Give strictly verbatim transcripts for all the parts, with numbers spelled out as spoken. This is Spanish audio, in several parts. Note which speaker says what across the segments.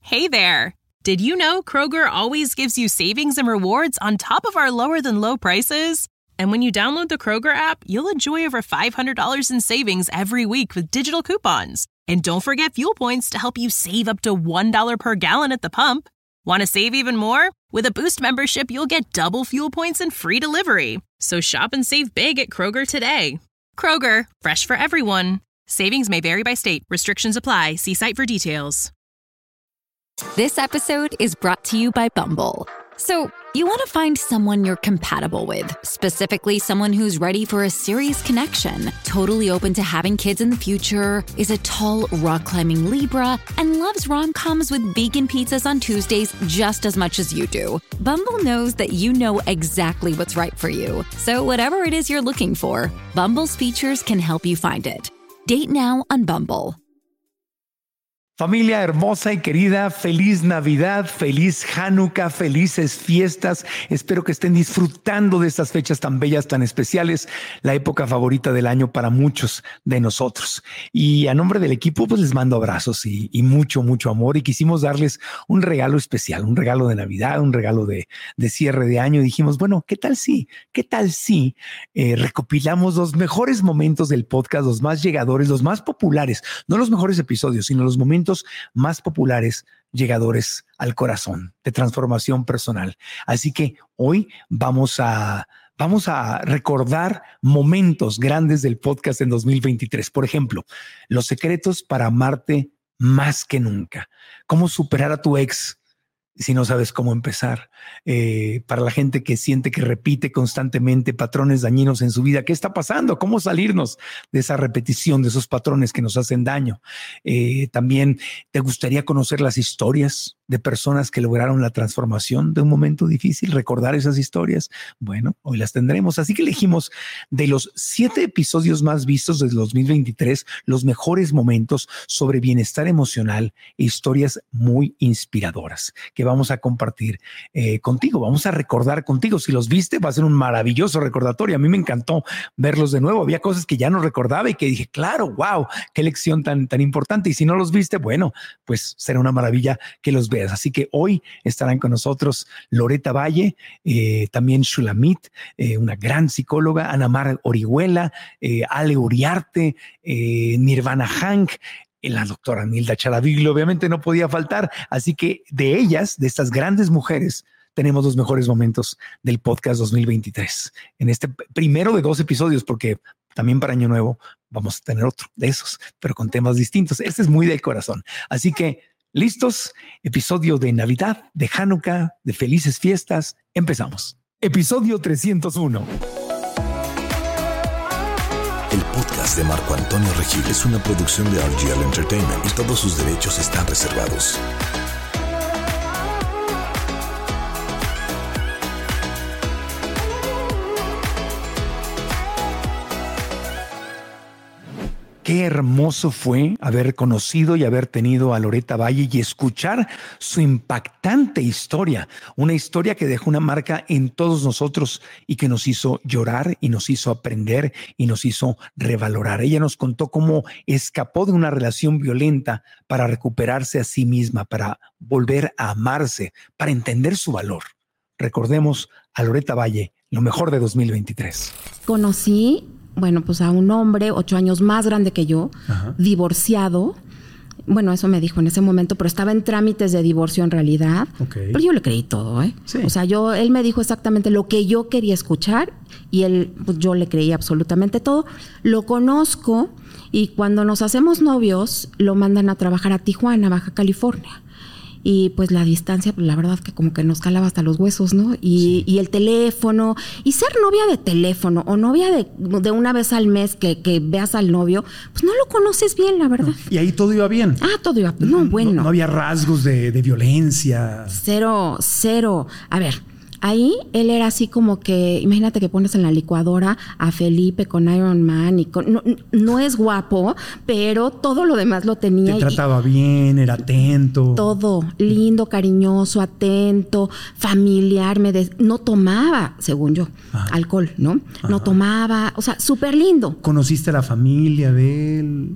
Speaker 1: Hey there! Did you know Kroger always gives you savings and rewards on top of our lower-than-low prices? And when you download the Kroger app, you'll enjoy over five hundred dollars in savings every week with digital coupons. And don't forget fuel points to help you save up to one dollar per gallon at the pump. Want to save even more? With a Boost membership, you'll get double fuel points and free delivery. So shop and save big at Kroger today. Kroger, fresh for everyone. Savings may vary by state. Restrictions apply. See site for details.
Speaker 2: This episode is brought to you by Bumble. So, you want to find someone you're compatible with, specifically someone who's ready for a serious connection, totally open to having kids in the future, is a tall, rock-climbing Libra, and loves rom-coms with vegan pizzas on Tuesdays just as much as you do. Bumble knows that you know exactly what's right for you. So whatever it is you're looking for, Bumble's features can help you find it. Date now on Bumble.
Speaker 3: Familia hermosa y querida, feliz Navidad, feliz Hanukkah, felices fiestas. Espero que estén disfrutando de estas fechas tan bellas, tan especiales, la época favorita del año para muchos de nosotros. Y a nombre del equipo, pues les mando abrazos y, y mucho, mucho amor. Y quisimos darles un regalo especial, un regalo de Navidad, un regalo de, de cierre de año. Y dijimos, bueno, ¿qué tal si, qué tal si eh, recopilamos los mejores momentos del podcast, los más llegadores, los más populares, no los mejores episodios, sino los momentos más populares, llegadores al corazón, de transformación personal. Así que hoy vamos a, vamos a recordar momentos grandes del podcast en dos mil veintitrés. Por ejemplo, los secretos para amarte más que nunca. Cómo superar a tu ex si no sabes cómo empezar. Eh, para la gente que siente que repite constantemente patrones dañinos en su vida, ¿qué está pasando? ¿Cómo salirnos de esa repetición, de esos patrones que nos hacen daño? Eh, también te gustaría conocer las historias de personas que lograron la transformación de un momento difícil, recordar esas historias. Bueno, hoy las tendremos. Así que elegimos de los siete episodios más vistos del dos mil veintitrés, los mejores momentos sobre bienestar emocional e historias muy inspiradoras que vamos a compartir eh, contigo. Vamos a recordar contigo. Si los viste, va a ser un maravilloso recordatorio. A mí me encantó verlos de nuevo. Había cosas que ya no recordaba y que dije, claro, wow, qué lección tan, tan importante. Y si no los viste, bueno, pues será una maravilla que los veas. Así que hoy estarán con nosotros Loretta Valle, eh, también Shulamit, eh, una gran psicóloga, Ana Mar Orihuela, eh, Ale Uriarte, eh, Nirvana Hank, la doctora Nilda Charaviglio, obviamente no podía faltar. Así que de ellas, de estas grandes mujeres, tenemos los mejores momentos del podcast dos mil veintitrés. En este primero de dos episodios, porque también para Año Nuevo vamos a tener otro de esos, pero con temas distintos. Este es muy del corazón. Así que, ¿listos? Episodio de Navidad, de Hanukkah, de felices fiestas. Empezamos. Episodio trescientos uno.
Speaker 4: El podcast de Marco Antonio Regil es una producción de R G L Entertainment y todos sus derechos están reservados.
Speaker 3: Qué hermoso fue haber conocido y haber tenido a Loretta Valle y escuchar su impactante historia. Una historia que dejó una marca en todos nosotros y que nos hizo llorar y nos hizo aprender y nos hizo revalorar. Ella nos contó cómo escapó de una relación violenta para recuperarse a sí misma, para volver a amarse, para entender su valor. Recordemos a Loretta Valle, lo mejor de dos mil veintitrés.
Speaker 5: Conocí... Bueno, pues a un hombre ocho años más grande que yo, ajá, divorciado. Bueno, eso me dijo en ese momento, pero estaba en trámites de divorcio en realidad. Okay. Pero yo le creí todo, ¿eh? Sí. O sea, yo, él me dijo exactamente lo que yo quería escuchar y él, pues yo le creí absolutamente todo. Lo conozco y cuando nos hacemos novios, lo mandan a trabajar a Tijuana, Baja California. Y pues la distancia, pues la verdad que como que nos calaba hasta los huesos, ¿no? Y, sí. y el teléfono, y ser novia de teléfono o novia de, de una vez al mes que, que veas al novio, pues no lo conoces bien, la verdad.
Speaker 6: Y ahí todo iba bien.
Speaker 5: Ah, todo iba bien. No, bueno.
Speaker 6: No, no había rasgos de, de violencia.
Speaker 5: Cero, cero. A ver, ahí él era así como que, imagínate que pones en la licuadora a Felipe con Iron Man y con, no, no es guapo, pero todo lo demás lo tenía.
Speaker 6: Te trataba y, bien, era atento.
Speaker 5: Todo, lindo, cariñoso, atento, familiar, me des, no tomaba, según yo, ajá, alcohol, ¿no? Ajá. No tomaba, o sea, súper lindo.
Speaker 6: ¿Conociste a la familia de él?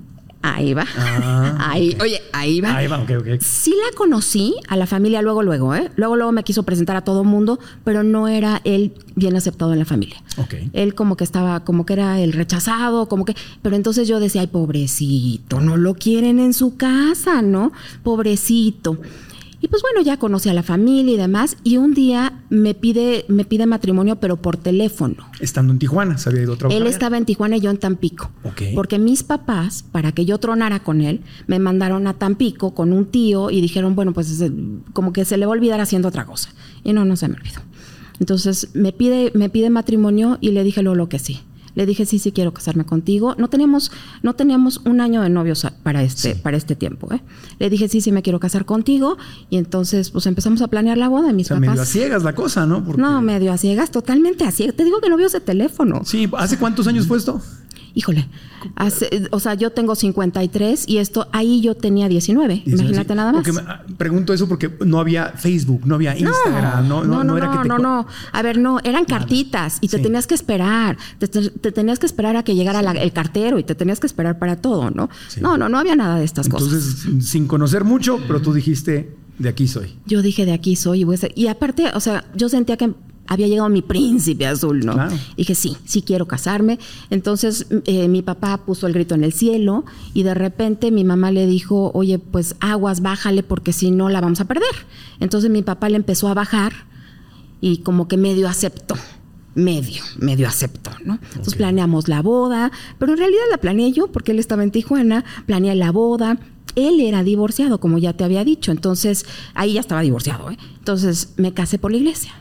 Speaker 5: Ahí va.
Speaker 6: Ah,
Speaker 5: ahí,
Speaker 6: okay.
Speaker 5: Oye, ahí va.
Speaker 6: Ahí va, ok, ok.
Speaker 5: Sí la conocí a la familia luego, luego, ¿eh? Luego, luego me quiso presentar a todo mundo, pero no era él bien aceptado en la familia.
Speaker 6: Ok.
Speaker 5: Él como que estaba, como que era el rechazado, como que... Pero entonces yo decía, ay, pobrecito, no lo quieren en su casa, ¿no? Pobrecito. Y pues bueno, ya conocí a la familia y demás, y un día me pide, me pide matrimonio, pero por teléfono.
Speaker 6: Estando en Tijuana, se había ido a trabajar.
Speaker 5: Él
Speaker 6: allá.
Speaker 5: estaba en Tijuana y yo en Tampico.
Speaker 6: Okay.
Speaker 5: Porque mis papás, para que yo tronara con él, me mandaron a Tampico con un tío y dijeron, bueno, pues como que se le va a olvidar haciendo otra cosa. Y no, no se me olvidó. Entonces me pide, me pide matrimonio y le dije luego lo que sí. Le dije, sí, sí quiero casarme contigo. No teníamos, no teníamos un año de novios para este, sí. para este tiempo, ¿eh? Le dije, sí, sí me quiero casar contigo. Y entonces, pues empezamos a planear la boda de mis
Speaker 6: o sea,
Speaker 5: papás.
Speaker 6: medio a ciegas la cosa, ¿no? Porque...
Speaker 5: No, medio a ciegas, totalmente a ciegas. Te digo que novios de teléfono.
Speaker 6: Sí, ¿hace cuántos años fue esto?
Speaker 5: Híjole, hace, o sea, yo tengo cincuenta y tres y esto, ahí yo tenía diecinueve, diecinueve imagínate sí. nada más.
Speaker 6: Porque me, pregunto eso porque no había Facebook, no había Instagram, no, no, no, no, no era que te...
Speaker 5: No, no, a ver, no, eran Nada. cartitas y te sí. tenías que esperar, te, te, te tenías que esperar a que llegara sí. la, el cartero y te tenías que esperar para todo, ¿no? Sí. No, no, no había nada de estas
Speaker 6: Entonces,
Speaker 5: cosas.
Speaker 6: Entonces, sin conocer mucho, pero tú dijiste, de aquí soy.
Speaker 5: Yo dije, de aquí soy y voy a ser. Y aparte, o sea, yo sentía que había llegado mi príncipe azul, ¿no?
Speaker 6: Claro.
Speaker 5: Y dije, sí, sí quiero casarme. Entonces, eh, mi papá puso el grito en el cielo y de repente mi mamá le dijo, oye, pues aguas, bájale porque si no la vamos a perder. Entonces mi papá le empezó a bajar y como que medio aceptó. Medio, medio aceptó, ¿no? Entonces okay. planeamos la boda, pero en realidad la planeé yo porque él estaba en Tijuana, planeé la boda. Él era divorciado, como ya te había dicho, entonces ahí ya estaba divorciado, ¿eh? Entonces me casé por la iglesia.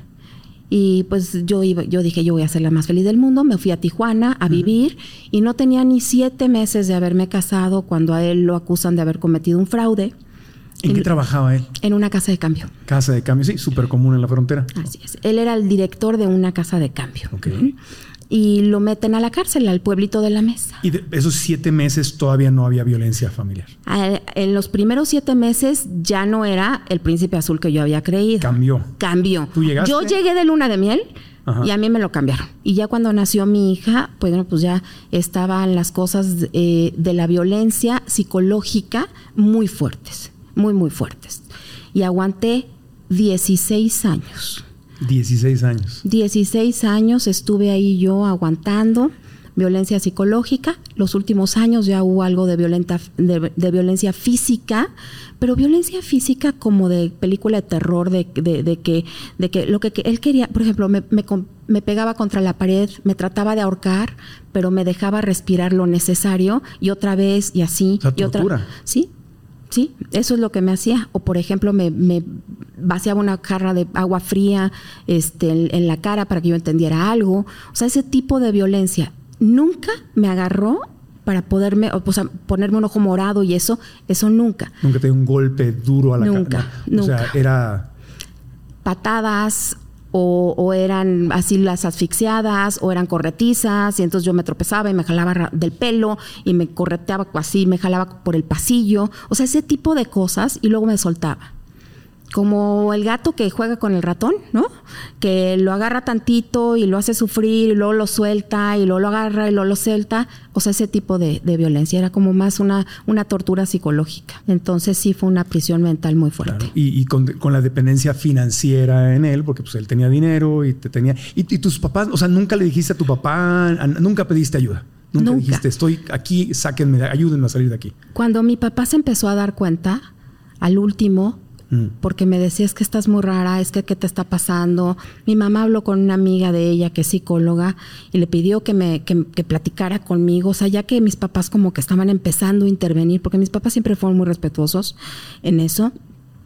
Speaker 5: Y pues yo iba, yo dije, yo voy a ser la más feliz del mundo. Me fui a Tijuana a uh-huh. vivir y no tenía ni siete meses de haberme casado cuando a él lo acusan de haber cometido un fraude.
Speaker 6: ¿En, ¿En qué trabajaba él?
Speaker 5: En una casa de cambio.
Speaker 6: Casa de cambio, sí, súper común en la frontera.
Speaker 5: Así es. Él era el director de una casa de cambio.
Speaker 6: Okay.
Speaker 5: Uh-huh. Y lo meten a la cárcel, al pueblito de la Mesa.
Speaker 6: Y de esos siete meses todavía no había violencia familiar.
Speaker 5: En los primeros siete meses ya no era el príncipe azul que yo había creído.
Speaker 6: Cambió.
Speaker 5: Cambió.
Speaker 6: ¿Tú llegaste?
Speaker 5: Yo llegué de luna de miel. Ajá. Y a mí me lo cambiaron. Y ya cuando nació mi hija, pues, bueno, pues ya estaban las cosas eh, de la violencia psicológica muy fuertes, muy, muy fuertes. Y aguanté dieciséis años.
Speaker 6: dieciséis años.
Speaker 5: dieciséis años estuve ahí yo aguantando violencia psicológica. Los últimos años ya hubo algo de, violenta, de, de violencia física, pero violencia física como de película de terror, de, de, de, que, de que lo que, que él quería, por ejemplo, me, me, me pegaba contra la pared, me trataba de ahorcar, pero me dejaba respirar lo necesario y otra vez y así.
Speaker 6: O sea,
Speaker 5: y
Speaker 6: tortura.
Speaker 5: otra, sí. Sí, eso es lo que me hacía. O por ejemplo, me, me vaciaba una jarra de agua fría este, en, en la cara para que yo entendiera algo. O sea, ese tipo de violencia nunca me agarró para poderme, o sea, ponerme un ojo morado y eso, eso nunca.
Speaker 6: Nunca te dio un golpe duro a la cara.
Speaker 5: Nunca,
Speaker 6: no.
Speaker 5: nunca.
Speaker 6: O sea, era...
Speaker 5: Patadas... O, o eran así las asfixiadas, o eran corretizas, y entonces yo me tropezaba y me jalaba del pelo, y me correteaba así, me jalaba por el pasillo. O sea, ese tipo de cosas, y luego me soltaba. Como el gato que juega con el ratón, ¿no? Que lo agarra tantito y lo hace sufrir, y luego lo suelta, y luego lo agarra y luego lo suelta. O sea, ese tipo de, de violencia era como más una, una tortura psicológica. Entonces sí fue una prisión mental muy fuerte.
Speaker 6: Claro. Y, y con, con la dependencia financiera en él, porque pues él tenía dinero y te tenía... Y, y tus papás, o sea, nunca le dijiste a tu papá, a, nunca pediste ayuda. Nunca, nunca dijiste, estoy aquí, sáquenme, ayúdenme a salir de aquí.
Speaker 5: Cuando mi papá se empezó a dar cuenta, al último... porque me decía, es que estás muy rara, es que qué te está pasando. Mi mamá habló con una amiga de ella que es psicóloga y le pidió que me que, que platicara conmigo. O sea, ya que mis papás como que estaban empezando a intervenir, porque mis papás siempre fueron muy respetuosos en eso.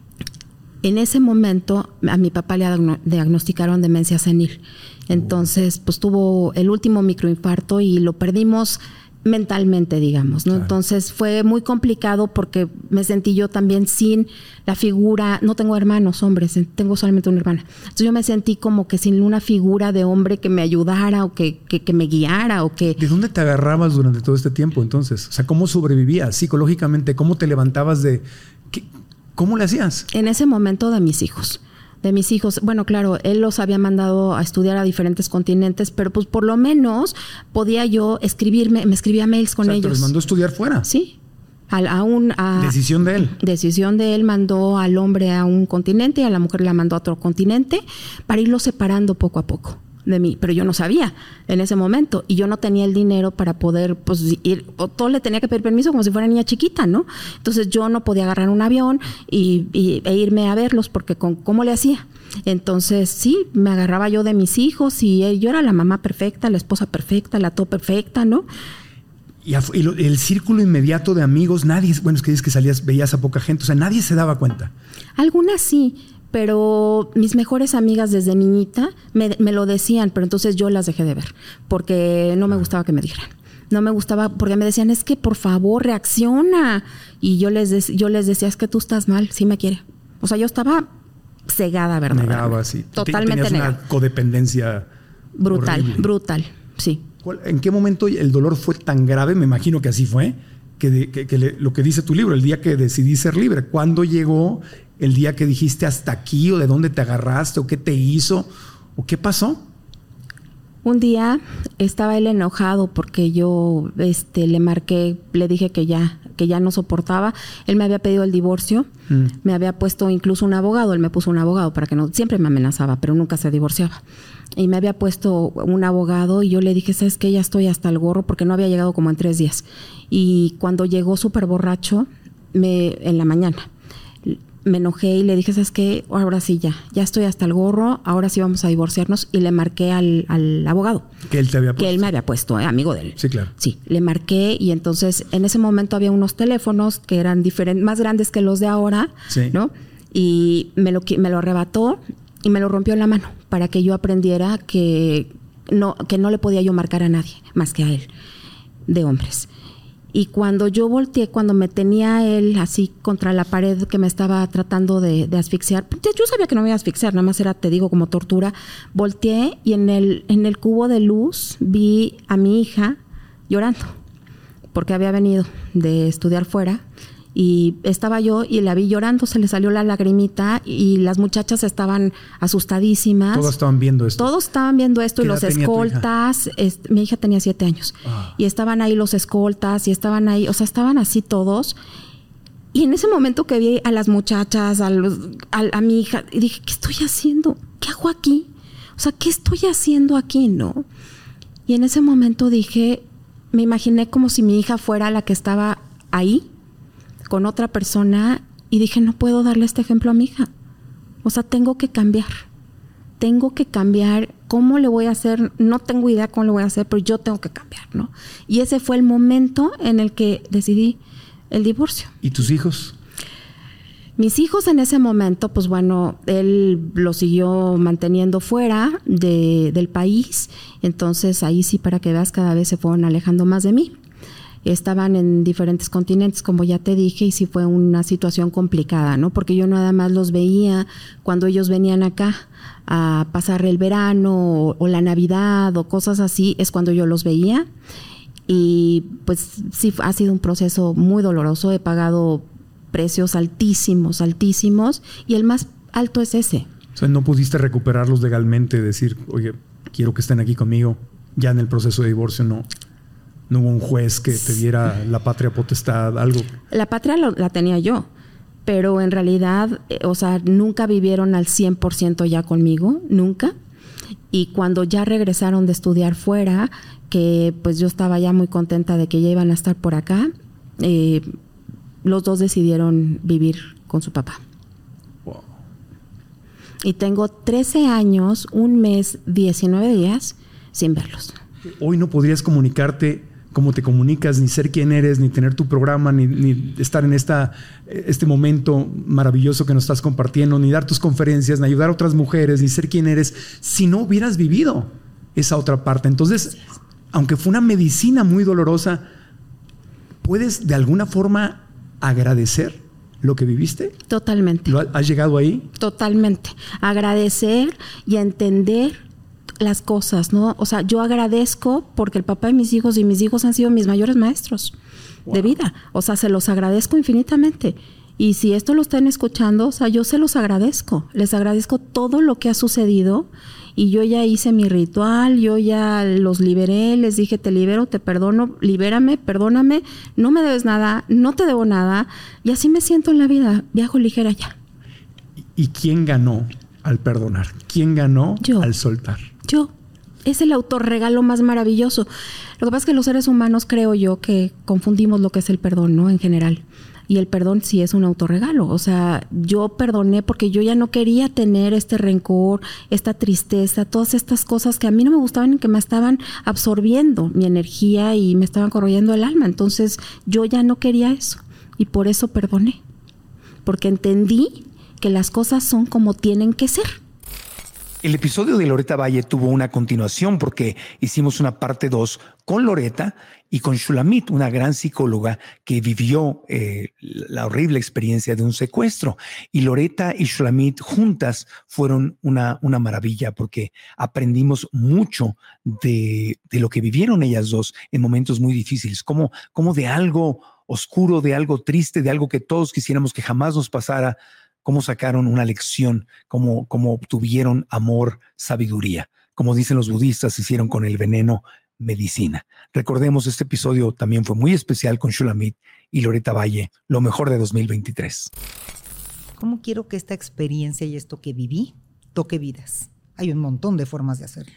Speaker 5: En ese momento a mi papá le diagnosticaron demencia senil. Entonces, pues tuvo el último microinfarto y lo perdimos mentalmente, digamos, ¿no? Claro. Entonces fue muy complicado porque me sentí yo también sin la figura, no tengo hermanos hombres, tengo solamente una hermana. Entonces yo me sentí como que sin una figura de hombre que me ayudara o que, que, que me guiara o que...
Speaker 6: ¿De dónde te agarrabas durante todo este tiempo entonces? O sea, ¿cómo sobrevivías psicológicamente? ¿Cómo te levantabas de...? ¿Qué, ¿Cómo le hacías?
Speaker 5: En ese momento de mis hijos. De mis hijos, bueno, claro, él los había mandado a estudiar a diferentes continentes, pero pues por lo menos podía yo escribirme, me escribía mails con
Speaker 6: o sea,
Speaker 5: ellos.
Speaker 6: ¿Te los mandó a estudiar fuera?
Speaker 5: Sí, A, a un, a,
Speaker 6: decisión de él.
Speaker 5: Decisión de él, mandó al hombre a un continente y a la mujer la mandó a otro continente para irlo separando poco a poco de mí. Pero yo no sabía en ese momento y yo no tenía el dinero para poder pues ir, o todo le tenía que pedir permiso como si fuera niña chiquita, ¿no? Entonces yo no podía agarrar un avión y, y, e irme a verlos porque con, ¿cómo le hacía? Entonces sí, me agarraba yo de mis hijos y yo era la mamá perfecta, la esposa perfecta, la todo perfecta, ¿no?
Speaker 6: Y, y lo, el círculo inmediato de amigos, nadie, bueno, es que dices que salías, veías a poca gente, o sea, nadie se daba cuenta.
Speaker 5: Algunas sí, pero mis mejores amigas desde niñita me, me lo decían, pero entonces yo las dejé de ver, porque no me gustaba que me dijeran. No me gustaba, porque me decían, es que por favor, reacciona. Y yo les, de, yo les decía, es que tú estás mal, sí me quiere. O sea, yo estaba cegada, ¿verdad?
Speaker 6: Negaba, sí.
Speaker 5: Totalmente
Speaker 6: Tenías
Speaker 5: negada.
Speaker 6: Una codependencia
Speaker 5: brutal,
Speaker 6: horrible.
Speaker 5: brutal, sí.
Speaker 6: ¿En qué momento el dolor fue tan grave? Me imagino que así fue, que, de, que, que le, lo que dice tu libro, el día que decidí ser libre. ¿Cuándo llegó el día que dijiste hasta aquí, o de dónde te agarraste, o qué te hizo, o qué pasó?
Speaker 5: Un día estaba él enojado porque yo este, le marqué, le dije que ya, que ya no soportaba. Él me había pedido el divorcio, mm. me había puesto incluso un abogado, él me puso un abogado para que no, siempre me amenazaba, pero nunca se divorciaba. Y me había puesto un abogado y yo le dije, ¿sabes qué? Ya estoy hasta el gorro porque no había llegado como en tres días. Y cuando llegó súper borracho, me, en la mañana, me enojé y le dije, ¿sabes qué? Ahora sí ya, ya estoy hasta el gorro, ahora sí vamos a divorciarnos. Y le marqué al, al abogado.
Speaker 6: Que él te había puesto.
Speaker 5: Que él me había puesto, ¿eh? Amigo de él.
Speaker 6: Sí, claro.
Speaker 5: Sí, le marqué y entonces en ese momento había unos teléfonos que eran diferentes, más grandes que los de ahora, sí. ¿no? Y me lo, me lo arrebató y me lo rompió en la mano para que yo aprendiera que no, que no le podía yo marcar a nadie más que a él, de hombres. Y cuando yo volteé, cuando me tenía él así contra la pared que me estaba tratando de, de asfixiar, yo sabía que no me iba a asfixiar, nada más era, te digo, como tortura. Volteé y en el, en el cubo de luz vi a mi hija llorando, porque había venido de estudiar fuera. Y estaba yo y la vi llorando, se le salió la lagrimita y las muchachas estaban asustadísimas.
Speaker 6: Todos estaban viendo esto.
Speaker 5: Todos estaban viendo esto y los escoltas. Es, mi hija tenía siete años. Ah. Y estaban ahí los escoltas y estaban ahí, o sea, estaban así todos. Y en ese momento que vi a las muchachas, a, los, a, a mi hija, y dije, ¿qué estoy haciendo? ¿Qué hago aquí? O sea, ¿qué estoy haciendo aquí, no? Y en ese momento dije, me imaginé como si mi hija fuera la que estaba ahí, con otra persona, y dije, no puedo darle este ejemplo a mi hija. O sea, tengo que cambiar. Tengo que cambiar. ¿Cómo le voy a hacer? No tengo idea cómo lo voy a hacer, pero yo tengo que cambiar, ¿no? Y ese fue el momento en el que decidí el divorcio.
Speaker 6: ¿Y tus hijos?
Speaker 5: Mis hijos en ese momento, pues bueno, él lo siguió manteniendo fuera de, del país. Entonces, ahí sí, para que veas, cada vez se fueron alejando más de mí. Estaban en diferentes continentes, como ya te dije, y sí fue una situación complicada, ¿no? Porque yo nada más los veía cuando ellos venían acá a pasar el verano o, o la Navidad o cosas así, es cuando yo los veía. Y pues sí, ha sido un proceso muy doloroso. He pagado precios altísimos, altísimos, y el más alto es ese.
Speaker 6: O sea, no pudiste recuperarlos legalmente, decir, oye, quiero que estén aquí conmigo, ya en el proceso de divorcio, no. No hubo un juez que te diera la patria potestad, algo.
Speaker 5: La patria lo, la tenía yo, pero en realidad, eh, o sea, nunca vivieron al cien por ciento ya conmigo, nunca. Y cuando ya regresaron de estudiar fuera, que pues yo estaba ya muy contenta de que ya iban a estar por acá, eh, los dos decidieron vivir con su papá. Wow. Y tengo trece años, un mes, diecinueve días sin verlos.
Speaker 6: Hoy no podrías comunicarte como te comunicas, ni ser quien eres, ni tener tu programa, ni, ni estar en esta, este momento maravilloso que nos estás compartiendo, ni dar tus conferencias, ni ayudar a otras mujeres, ni ser quien eres, si no hubieras vivido esa otra parte. Entonces, aunque fue una medicina muy dolorosa, ¿puedes de alguna forma agradecer lo que viviste?
Speaker 5: Totalmente.
Speaker 6: ¿Lo has llegado ahí? Totalmente.
Speaker 5: Agradecer y entender las cosas, ¿no? O sea, yo agradezco porque el papá de mis hijos y mis hijos han sido mis mayores maestros wow. de vida. O sea, se los agradezco infinitamente. Y si esto lo están escuchando, o sea, yo se los agradezco. Les agradezco todo lo que ha sucedido. Y yo ya hice mi ritual, yo ya los liberé, les dije, te libero, te perdono, libérame, perdóname, no me debes nada, no te debo nada. Y así me siento en la vida, viajo ligera ya.
Speaker 6: ¿Y quién ganó al perdonar? ¿Quién ganó
Speaker 5: yo,
Speaker 6: al soltar?
Speaker 5: Yo. Es el autorregalo más maravilloso. Lo que pasa es que los seres humanos, creo yo, que confundimos lo que es el perdón, ¿no? En general. Y el perdón sí es un autorregalo. O sea, yo perdoné porque yo ya no quería tener este rencor, esta tristeza, todas estas cosas que a mí no me gustaban y que me estaban absorbiendo mi energía y me estaban corroyendo el alma. Entonces, yo ya no quería eso. Y por eso perdoné. Porque entendí que las cosas son como tienen que ser.
Speaker 3: El episodio de Loretta Valle tuvo una continuación porque hicimos una parte dos con Loretta y con Shulamit, una gran psicóloga que vivió eh, la horrible experiencia de un secuestro. Y Loretta y Shulamit juntas fueron una, una maravilla porque aprendimos mucho de, de lo que vivieron ellas dos en momentos muy difíciles, como, como de algo oscuro, de algo triste, de algo que todos quisiéramos que jamás nos pasara, cómo sacaron una lección, cómo, cómo obtuvieron amor, sabiduría. Como dicen los budistas, hicieron con el veneno medicina. Recordemos, este episodio también fue muy especial con Shulamit y Loretta Valle, lo mejor de dos mil veintitrés.
Speaker 7: ¿Cómo quiero que esta experiencia y esto que viví toque vidas? Hay un montón de formas de hacerlo.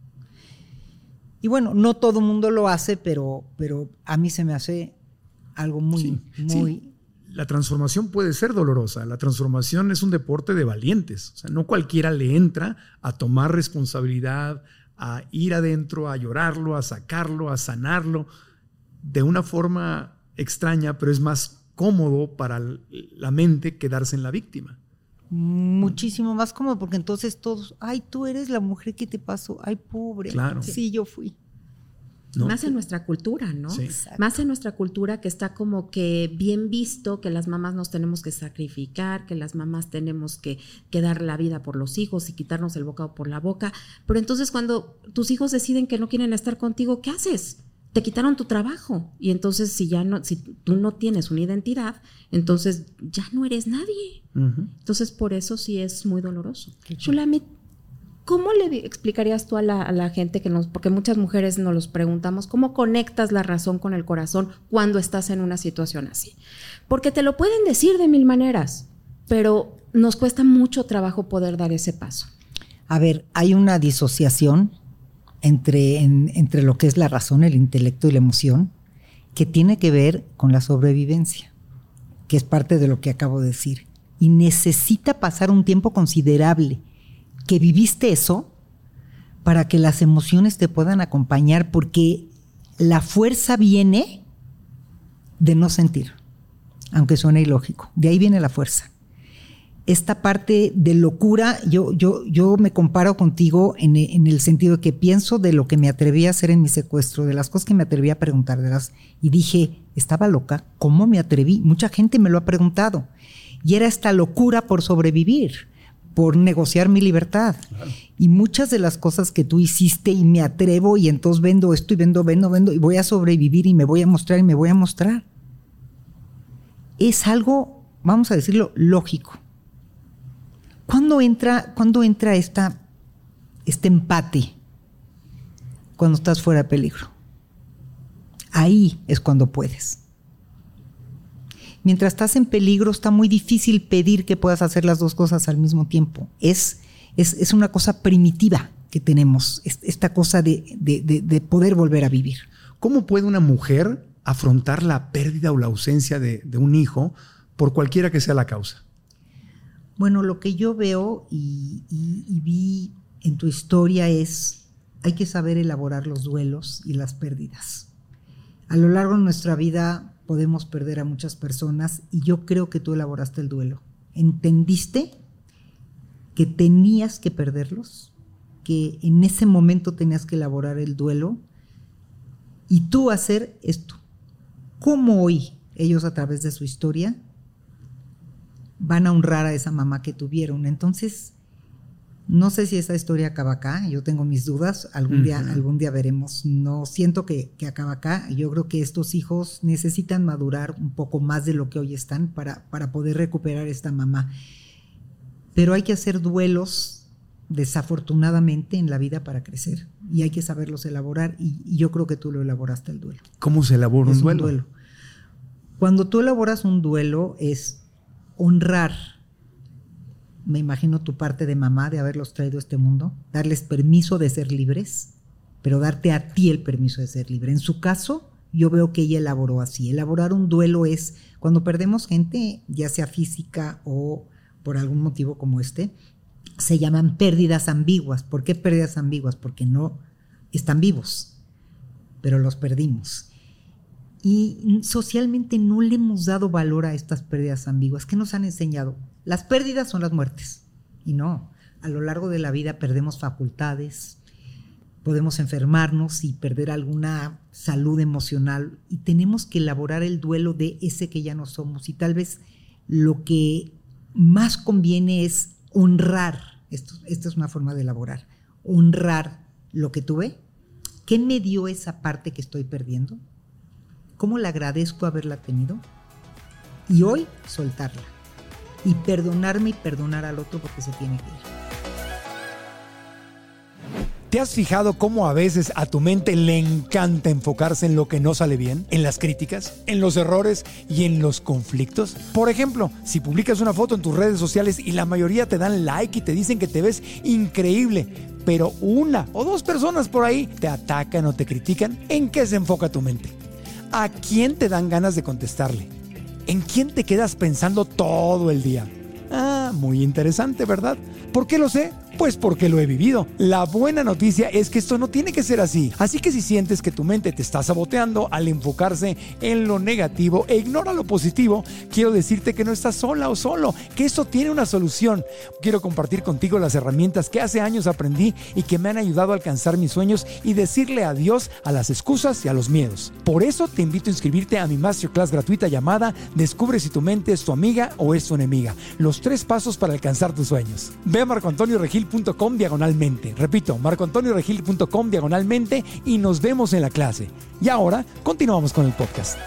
Speaker 7: Y bueno, no todo el mundo lo hace, pero, pero a mí se me hace algo muy, sí, muy...
Speaker 6: Sí. La transformación puede ser dolorosa. La transformación es un deporte de valientes. O sea, no cualquiera le entra a tomar responsabilidad, a ir adentro, a llorarlo, a sacarlo, a sanarlo de una forma extraña, pero es más cómodo para la mente quedarse en la víctima.
Speaker 7: Muchísimo más cómodo, porque entonces todos, ay, tú eres la mujer que te pasó, ay, pobre.
Speaker 6: Claro.
Speaker 7: Sí, yo fui.
Speaker 5: ¿No? Más en nuestra cultura, ¿no?
Speaker 6: Sí.
Speaker 5: Más en nuestra cultura, que está como que bien visto que las mamás nos tenemos que sacrificar, que las mamás tenemos que, que dar la vida por los hijos y quitarnos el bocado por la boca. Pero entonces cuando tus hijos deciden que no quieren estar contigo, ¿qué haces? Te quitaron tu trabajo. Y entonces si ya no, si tú no tienes una identidad, entonces ya no eres nadie. Uh-huh. Entonces por eso sí es muy doloroso. Shulamit, ¿cómo le explicarías tú a la, a la gente que nos, porque muchas mujeres nos los preguntamos, cómo conectas la razón con el corazón cuando estás en una situación así? Porque te lo pueden decir de mil maneras, pero nos cuesta mucho trabajo poder dar ese paso.
Speaker 7: A ver, hay una disociación entre, en, entre lo que es la razón, el intelecto y la emoción, que tiene que ver con la sobrevivencia, que es parte de lo que acabo de decir. Y necesita pasar un tiempo considerable que viviste eso para que las emociones te puedan acompañar, porque la fuerza viene de no sentir, aunque suene ilógico. De ahí viene la fuerza. Esta parte de locura, yo, yo, yo me comparo contigo en, en el sentido de que pienso de lo que me atreví a hacer en mi secuestro, de las cosas que me atreví a preguntar, de las, y dije, estaba loca, ¿cómo me atreví? Mucha gente me lo ha preguntado. Y era esta locura por sobrevivir, por negociar mi libertad. Claro. Y muchas de las cosas que tú hiciste y me atrevo y entonces vendo esto y vendo, vendo, vendo y voy a sobrevivir y me voy a mostrar y me voy a mostrar. Es algo, vamos a decirlo, lógico. ¿Cuándo entra, cuándo entra esta, este empate? Cuando estás fuera de peligro. Ahí es cuando puedes. Mientras estás en peligro, está muy difícil pedir que puedas hacer las dos cosas al mismo tiempo. Es, es, es una cosa primitiva que tenemos, esta cosa de, de, de, de poder volver a vivir.
Speaker 6: ¿Cómo puede una mujer afrontar la pérdida o la ausencia de, de un hijo por cualquiera que sea la causa?
Speaker 7: Bueno, lo que yo veo y, y, y vi en tu historia es, hay que saber elaborar los duelos y las pérdidas. A lo largo de nuestra vida podemos perder a muchas personas y yo creo que tú elaboraste el duelo. ¿Entendiste que tenías que perderlos? Que en ese momento tenías que elaborar el duelo y tú hacer esto. ¿Cómo hoy ellos, a través de su historia, van a honrar a esa mamá que tuvieron? Entonces, No sé si esa historia acaba acá, yo tengo mis dudas, algún, uh-huh. día, algún día veremos. No siento que, que acaba acá. Yo creo que estos hijos necesitan madurar un poco más de lo que hoy están para, para poder recuperar esta mamá. Pero hay que hacer duelos, desafortunadamente, en la vida para crecer. Y hay que saberlos elaborar. Y, y yo creo que tú lo elaboraste el duelo.
Speaker 6: ¿Cómo se elabora un duelo? un duelo?
Speaker 7: Cuando tú elaboras un duelo es honrar, me imagino tu parte de mamá de haberlos traído a este mundo, darles permiso de ser libres, pero darte a ti el permiso de ser libre. En su caso, yo veo que ella elaboró así. Elaborar un duelo es cuando perdemos gente, ya sea física o por algún motivo como este, se llaman pérdidas ambiguas. ¿Por qué pérdidas ambiguas? Porque no están vivos, pero los perdimos. Y socialmente no le hemos dado valor a estas pérdidas ambiguas. ¿Qué nos han enseñado? Las pérdidas son las muertes. Y no, a lo largo de la vida perdemos facultades, podemos enfermarnos y perder alguna salud emocional. Y tenemos que elaborar el duelo de ese que ya no somos. Y tal vez lo que más conviene es honrar. Esto, esta es una forma de elaborar. Honrar lo que tuve. ¿Qué me dio esa parte que estoy perdiendo? ¿Cómo le agradezco haberla tenido? Y hoy soltarla. Y perdonarme y perdonar al otro porque se tiene que ir.
Speaker 3: ¿Te has fijado cómo a veces a tu mente le encanta enfocarse en lo que no sale bien? ¿En las críticas? ¿En los errores? ¿Y en los conflictos? Por ejemplo, si publicas una foto en tus redes sociales y la mayoría te dan like y te dicen que te ves increíble, pero una o dos personas por ahí te atacan o te critican, ¿en qué se enfoca tu mente? ¿A quién te dan ganas de contestarle? ¿En quién te quedas pensando todo el día? Ah, muy interesante, ¿verdad? ¿Por qué lo sé? Pues porque lo he vivido. La buena noticia es que esto no tiene que ser así. Así que si sientes que tu mente te está saboteando al enfocarse en lo negativo e ignora lo positivo, quiero decirte que no estás sola o solo, que esto tiene una solución. Quiero compartir contigo las herramientas que hace años aprendí y que me han ayudado a alcanzar mis sueños y decirle adiós a las excusas y a los miedos. Por eso te invito a inscribirte a mi masterclass gratuita llamada Descubre si tu mente es tu amiga o es tu enemiga. Los tres pasos para alcanzar tus sueños. Ve a marcoantonioregil.com diagonalmente. Repito, marcoantonioregil.com diagonalmente y nos vemos en la clase. Y ahora, continuamos con el podcast.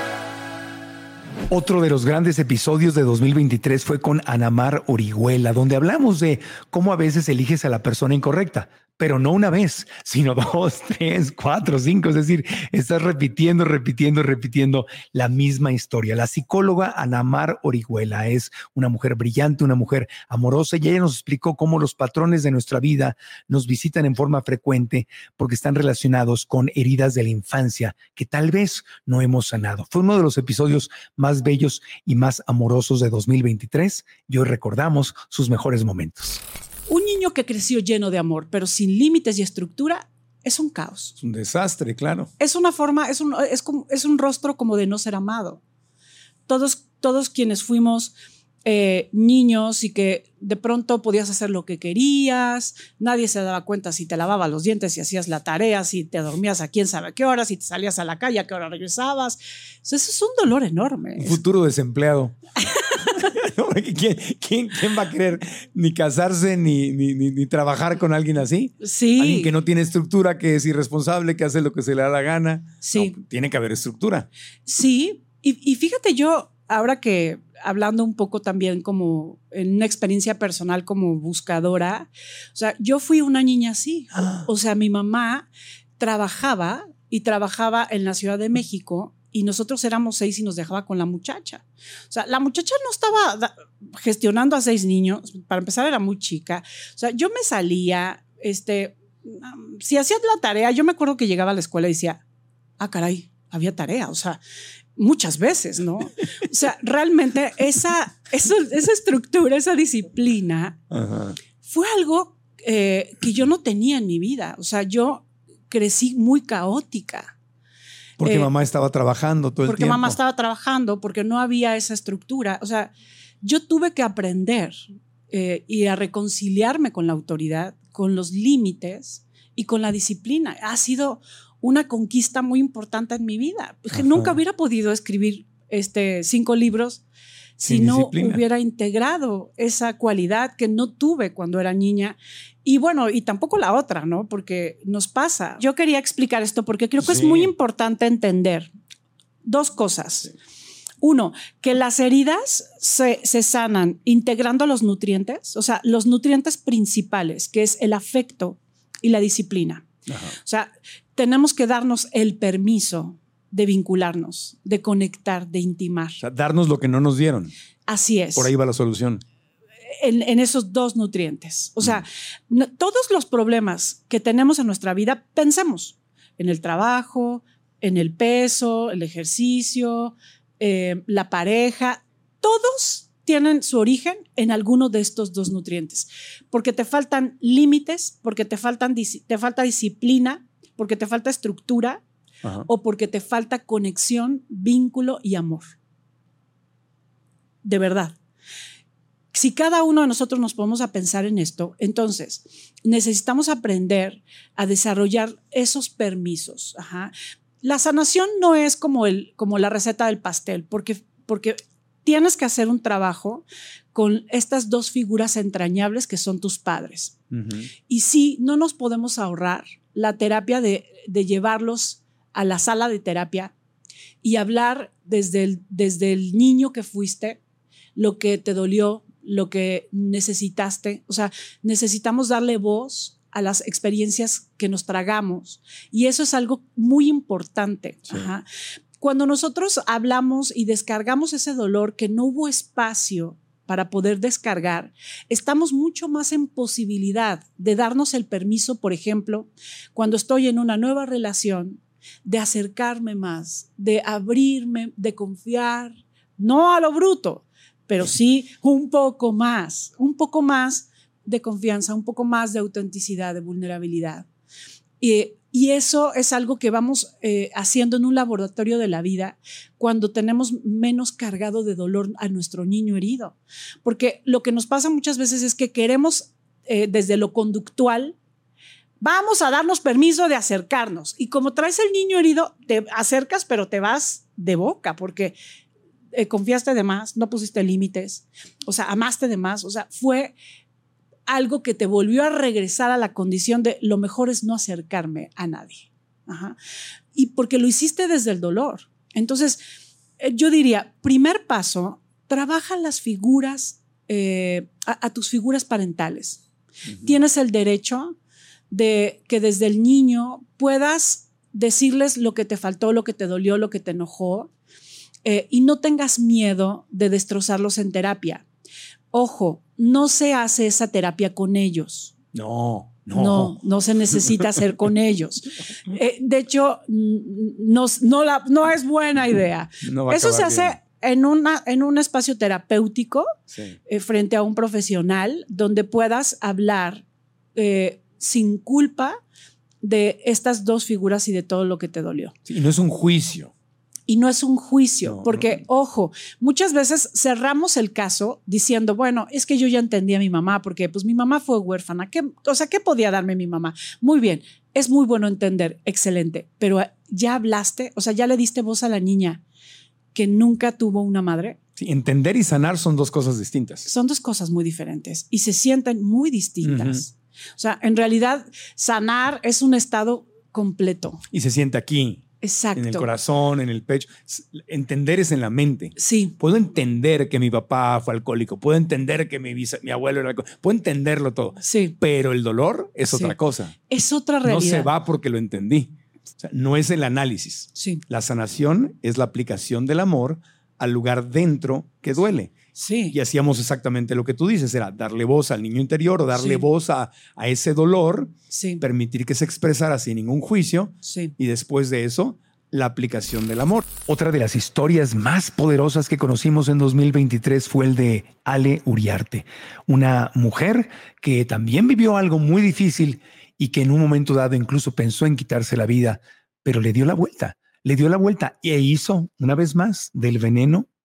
Speaker 3: Otro de los grandes episodios de dos mil veintitrés fue con Ana Mar Orihuela, donde hablamos de cómo a veces eliges a la persona incorrecta, pero no una vez, sino dos, tres, cuatro, cinco. Es decir, estás repitiendo, repitiendo, repitiendo la misma historia. La psicóloga Ana Mar Orihuela es una mujer brillante, una mujer amorosa, y ella nos explicó cómo los patrones de nuestra vida nos visitan en forma frecuente porque están relacionados con heridas de la infancia que tal vez no hemos sanado. Fue uno de los episodios más bellos y más amorosos de dos mil veintitrés y hoy recordamos sus mejores momentos.
Speaker 8: Un niño que creció lleno de amor, pero sin límites y estructura, es un caos.
Speaker 6: Es un desastre, claro.
Speaker 8: Es una forma, es un, es como, es un rostro como de no ser amado. Todos, todos quienes fuimos eh, niños y que de pronto podías hacer lo que querías, nadie se daba cuenta si te lavabas los dientes, si hacías la tarea, si te dormías a quién sabe a qué hora, si te salías a la calle, a qué hora regresabas. O sea, eso es un dolor enorme.
Speaker 6: Un futuro desempleado. ¿Quién, quién, ¿Quién va a querer ni casarse ni, ni, ni, ni trabajar con alguien así?
Speaker 8: Sí.
Speaker 6: Alguien que no tiene estructura, que es irresponsable, que hace lo que se le da la gana.
Speaker 8: Sí.
Speaker 6: No, tiene que haber estructura.
Speaker 8: Sí. Y, y fíjate, yo ahora que hablando un poco también como en una experiencia personal como buscadora, o sea, yo fui una niña así. Ah. O sea, mi mamá trabajaba y trabajaba en la Ciudad de México y nosotros éramos seis y nos dejaba con la muchacha. O sea, la muchacha no estaba gestionando a seis niños. Para empezar, era muy chica. O sea, yo me salía, este, si hacías la tarea, yo me acuerdo que llegaba a la escuela y decía, ah, caray, había tarea. O sea, muchas veces, ¿no? O sea, realmente esa, esa, esa estructura, esa disciplina, ajá, fue algo eh, que yo no tenía en mi vida. O sea, yo crecí muy caótica.
Speaker 6: Porque eh, mamá estaba trabajando todo el
Speaker 8: porque
Speaker 6: tiempo.
Speaker 8: Porque mamá estaba trabajando, porque no había esa estructura. O sea, yo tuve que aprender eh, y a reconciliarme con la autoridad, con los límites y con la disciplina. Ha sido una conquista muy importante en mi vida. Ajá. Nunca hubiera podido escribir este, cinco libros si
Speaker 3: Sin
Speaker 8: no
Speaker 3: disciplina.
Speaker 8: hubiera integrado esa cualidad que no tuve cuando era niña. Y bueno, y tampoco la otra, ¿no? Porque nos pasa. Yo quería explicar esto porque creo que
Speaker 3: Sí.
Speaker 8: es muy importante entender dos cosas.
Speaker 3: Sí.
Speaker 8: Uno, que las heridas se, se sanan integrando los nutrientes, o sea, los nutrientes principales, que es el afecto y la disciplina.
Speaker 3: Ajá.
Speaker 8: O sea, tenemos que darnos el permiso de vincularnos, de conectar, de intimar.
Speaker 3: O sea, darnos lo que no nos dieron.
Speaker 8: Así es.
Speaker 3: Por ahí va la solución.
Speaker 8: En, en esos dos nutrientes. O sea, mm. no, todos los problemas que tenemos en nuestra vida, pensemos en el trabajo, en el peso, el ejercicio, eh, la pareja, todos tienen su origen en alguno de estos dos nutrientes. Porque te faltan límites, porque te, faltan, te falta disciplina, porque te falta estructura, ajá, o porque te falta conexión, vínculo y amor. De verdad. Si cada uno de nosotros nos ponemos a pensar en esto, entonces necesitamos aprender a desarrollar esos permisos. Ajá. La sanación no es como, el, como la receta del pastel, porque, porque tienes que hacer un trabajo con estas dos figuras entrañables que son tus padres. Uh-huh. Y sí, no nos podemos ahorrar la terapia de, de llevarlos a la sala de terapia y hablar desde el, desde el niño que fuiste, lo que te dolió, lo que necesitaste. O sea, necesitamos darle voz a las experiencias que nos tragamos. Y eso es algo muy importante. Sí. Ajá. Cuando nosotros hablamos y descargamos ese dolor que no hubo espacio para poder descargar, estamos mucho más en posibilidad de darnos el permiso, por ejemplo, cuando estoy en una nueva relación, de acercarme más, de abrirme, de confiar, no a lo bruto, pero sí un poco más, un poco más de confianza, un poco más de autenticidad, de vulnerabilidad. Y, y eso es algo que vamos eh, haciendo en un laboratorio de la vida cuando tenemos menos cargado de dolor a nuestro niño herido. Porque lo que nos pasa muchas veces es que queremos eh, desde lo conductual, vamos a darnos permiso de acercarnos. Y como traes el niño herido, te acercas, pero te vas de boca porque eh, confiaste de más, no pusiste límites, o sea, amaste de más, o sea, fue algo que te volvió a regresar a la condición de lo mejor es no acercarme a nadie. Ajá. Y porque lo hiciste desde el dolor. Entonces, eh, yo diría, primer paso, trabaja las figuras, eh, a, a tus figuras parentales. Uh-huh. Tienes el derecho de que desde el niño puedas decirles lo que te faltó, lo que te dolió, lo que te enojó, eh, y no tengas miedo de destrozarlos en terapia. Ojo, no se hace esa terapia con ellos.
Speaker 3: No, no.
Speaker 8: No, no se necesita hacer con ellos. Eh, de hecho, no, no, la, no es buena idea. No Eso se hace en, una, en un espacio terapéutico, sí, eh, frente a un profesional donde puedas hablar eh, sin culpa de estas dos figuras y de todo lo que te dolió.
Speaker 3: Sí, y no es un juicio.
Speaker 8: Y no es un juicio, no, porque, no. ojo, muchas veces cerramos el caso diciendo, bueno, es que yo ya entendí a mi mamá, porque pues mi mamá fue huérfana. ¿Qué, o sea, ¿qué podía darme mi mamá? Muy bien, es muy bueno entender, excelente, pero ya hablaste, o sea, ya le diste voz a la niña que nunca tuvo una madre.
Speaker 3: Sí, entender y sanar son dos cosas distintas.
Speaker 8: Son dos cosas muy diferentes y se sienten muy distintas. Uh-huh. O sea, en realidad, sanar es un estado completo.
Speaker 3: Y se siente aquí.
Speaker 8: Exacto.
Speaker 3: En el corazón, en el pecho. Entender es en la mente.
Speaker 8: Sí.
Speaker 3: Puedo entender que mi papá fue alcohólico. Puedo entender que mi, mi abuelo era alcohólico. Puedo entenderlo todo.
Speaker 8: Sí.
Speaker 3: Pero el dolor es
Speaker 8: sí.
Speaker 3: otra cosa.
Speaker 8: Es otra realidad.
Speaker 3: No se va porque lo entendí. O sea, no es el análisis.
Speaker 8: Sí.
Speaker 3: La sanación es la aplicación del amor al lugar dentro que duele.
Speaker 8: Sí.
Speaker 3: Y hacíamos exactamente lo que tú dices, era darle voz al niño interior o darle sí. voz a, a ese dolor,
Speaker 8: sí.
Speaker 3: permitir que se expresara sin ningún juicio
Speaker 8: sí.
Speaker 3: y después de eso, la aplicación del amor. Otra de las historias más poderosas que conocimos en dos mil veintitrés fue el de Ale Uriarte, una mujer que también vivió algo muy difícil y que en un momento dado incluso pensó en quitarse la vida, pero le dio la vuelta, le dio la vuelta e hizo una vez más del veneno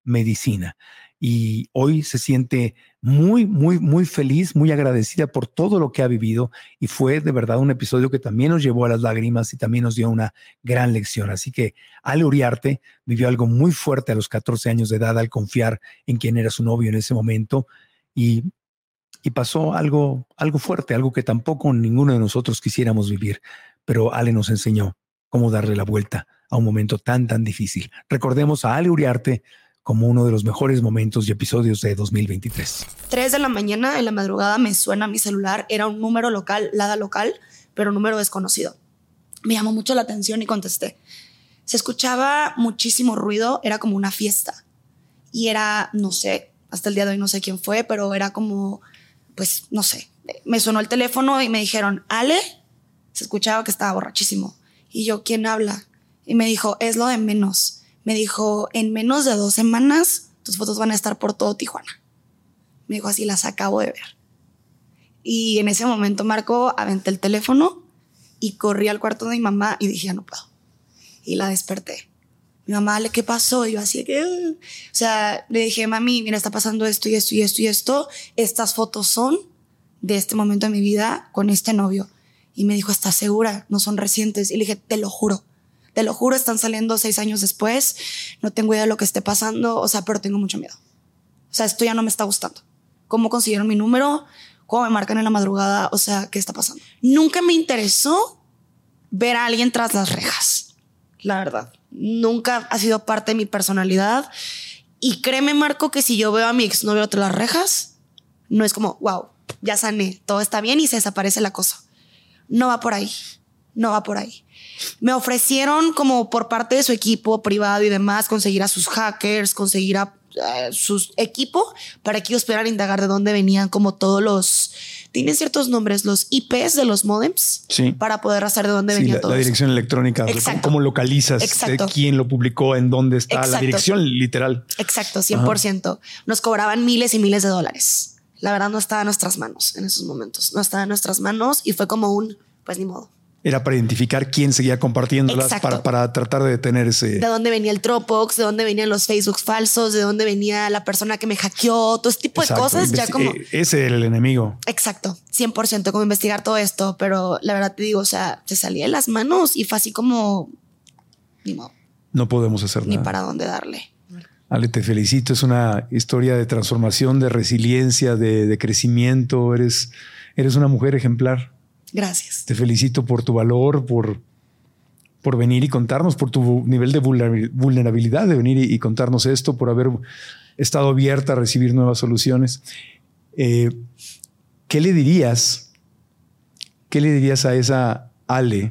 Speaker 3: medicina. Y hoy se siente muy, muy, muy feliz, muy agradecida por todo lo que ha vivido, y fue de verdad un episodio que también nos llevó a las lágrimas y también nos dio una gran lección. Así que Ale Uriarte vivió algo muy fuerte a los catorce años de edad al confiar en quien era su novio en ese momento, y, y pasó algo, algo fuerte, algo que tampoco ninguno de nosotros quisiéramos vivir, pero Ale nos enseñó cómo darle la vuelta a un momento tan, tan difícil. Recordemos a Ale Uriarte como uno de los mejores momentos y episodios de dos mil veintitrés.
Speaker 9: tres de la mañana en la madrugada me suena mi celular. Era un número local, Lada local, pero un número desconocido. Me llamó mucho la atención y contesté. Se escuchaba muchísimo ruido, era como una fiesta. Y era, no sé, hasta el día de hoy no sé quién fue, pero era como, pues, no sé. Me sonó el teléfono y me dijeron, Ale, se escuchaba que estaba borrachísimo. Y yo, ¿quién habla? Y me dijo, es lo de menos. Me dijo, en menos de dos semanas, tus fotos van a estar por todo Tijuana. Me dijo, así las acabo de ver. Y en ese momento, Marco, aventé el teléfono y corrí al cuarto de mi mamá y dije, ya no puedo. Y la desperté. Mi mamá, ¿qué pasó? Y yo así que... Uh. O sea, le dije, mami, mira, está pasando esto y esto y esto y esto. Estas fotos son de este momento de mi vida con este novio. Y me dijo, ¿estás segura? No son recientes. Y le dije, te lo juro. Te lo juro, están saliendo seis años después. No tengo idea de lo que esté pasando. O sea, pero tengo mucho miedo. O sea, esto ya no me está gustando. ¿Cómo consiguieron mi número? ¿Cómo me marcan en la madrugada? O sea, ¿qué está pasando? Nunca me interesó ver a alguien tras las rejas. La verdad. Nunca ha sido parte de mi personalidad. Y créeme, Marco, que si yo veo a mi exnovio tras las rejas, no es como, wow, ya sané, todo está bien y se desaparece la cosa. No va por ahí. No va por ahí. Me ofrecieron como por parte de su equipo privado y demás conseguir a sus hackers, conseguir a uh, su equipo para que ellos pudieran indagar de dónde venían como todos los... Tienen ciertos nombres, los I Pes de los modems, sí, para poder hacer de dónde sí, venía
Speaker 6: la,
Speaker 9: todo
Speaker 6: la dirección eso. Electrónica. Exacto. Cómo localizas Exacto. quién lo publicó, en dónde está. Exacto. La dirección literal.
Speaker 9: Exacto, cien por ciento. Ajá. Nos cobraban miles y miles de dólares. La verdad no estaba en nuestras manos en esos momentos. No estaba en nuestras manos y fue como un, pues ni modo.
Speaker 6: Era para identificar quién seguía compartiéndolas para, para tratar de detener ese...
Speaker 9: De dónde venía el Dropbox, de dónde venían los Facebooks falsos, de dónde venía la persona que me hackeó, todo ese tipo Exacto. de cosas. Investi- ya como...
Speaker 6: Ese era el enemigo.
Speaker 9: Exacto, cien por ciento, como investigar todo esto. Pero la verdad te digo, o sea, se salía de las manos y fue así como... Ni modo.
Speaker 6: No podemos hacer
Speaker 9: Ni
Speaker 6: nada.
Speaker 9: Ni para dónde darle.
Speaker 6: Ale, te felicito. Es una historia de transformación, de resiliencia, de, de crecimiento. Eres, eres una mujer ejemplar.
Speaker 9: Gracias.
Speaker 6: Te felicito por tu valor, por, por venir y contarnos, por tu nivel de vulnerabilidad de venir y, y contarnos esto, por haber estado abierta a recibir nuevas soluciones. Eh, ¿Qué le dirías? ¿Qué le dirías a esa Ale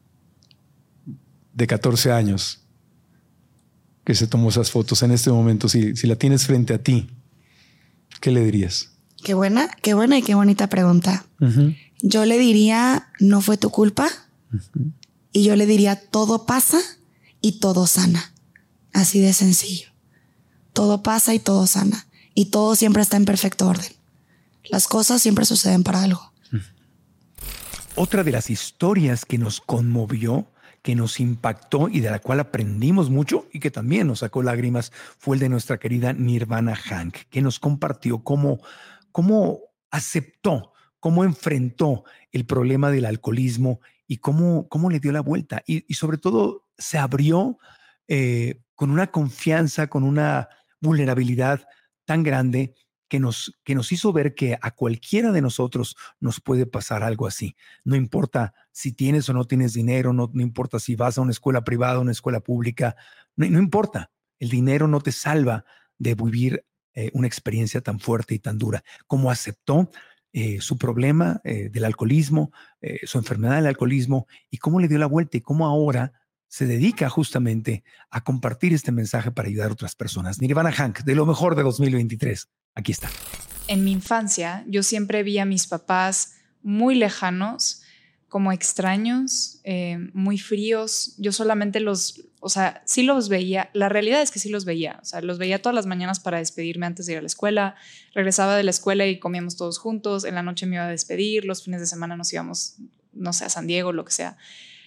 Speaker 6: de catorce años que se tomó esas fotos en este momento? Si, si la tienes frente a ti, ¿qué le dirías?
Speaker 9: Qué buena, qué buena y qué bonita pregunta. Uh-huh. Yo le diría, no fue tu culpa. Uh-huh. Y yo le diría, todo pasa y todo sana. Así de sencillo. Todo pasa y todo sana. Y todo siempre está en perfecto orden. Las cosas siempre suceden para algo.
Speaker 3: Uh-huh. Otra de las historias que nos conmovió, que nos impactó y de la cual aprendimos mucho y que también nos sacó lágrimas fue el de nuestra querida Nirvana Hank, que nos compartió cómo, cómo aceptó, cómo enfrentó el problema del alcoholismo y cómo, cómo le dio la vuelta. Y, y sobre todo se abrió eh, con una confianza, con una vulnerabilidad tan grande que nos, que nos hizo ver que a cualquiera de nosotros nos puede pasar algo así. No importa si tienes o no tienes dinero, no, no importa si vas a una escuela privada o una escuela pública, no, no importa. El dinero no te salva de vivir eh, una experiencia tan fuerte y tan dura. Como aceptó Eh, su problema eh, del alcoholismo, eh, su enfermedad del alcoholismo y cómo le dio la vuelta y cómo ahora se dedica justamente a compartir este mensaje para ayudar a otras personas. Nirvana Hank, de lo mejor de dos mil veintitrés. Aquí está.
Speaker 10: En mi infancia, yo siempre vi a mis papás muy lejanos, como extraños, eh, muy fríos. Yo solamente los, o sea, sí los veía. La realidad es que sí los veía. O sea, los veía todas las mañanas para despedirme antes de ir a la escuela. Regresaba de la escuela y comíamos todos juntos. En la noche me iba a despedir. Los fines de semana nos íbamos, no sé, a San Diego, lo que sea.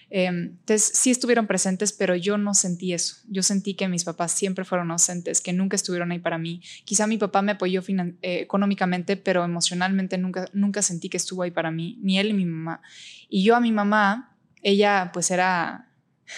Speaker 10: Eh, entonces sí estuvieron presentes, pero yo no sentí eso. Yo sentí que mis papás siempre fueron ausentes, que nunca estuvieron ahí para mí. Quizá mi papá me apoyó finan- eh, económicamente, pero emocionalmente nunca, nunca sentí que estuvo ahí para mí, ni él ni mi mamá. Y yo a mi mamá, ella pues era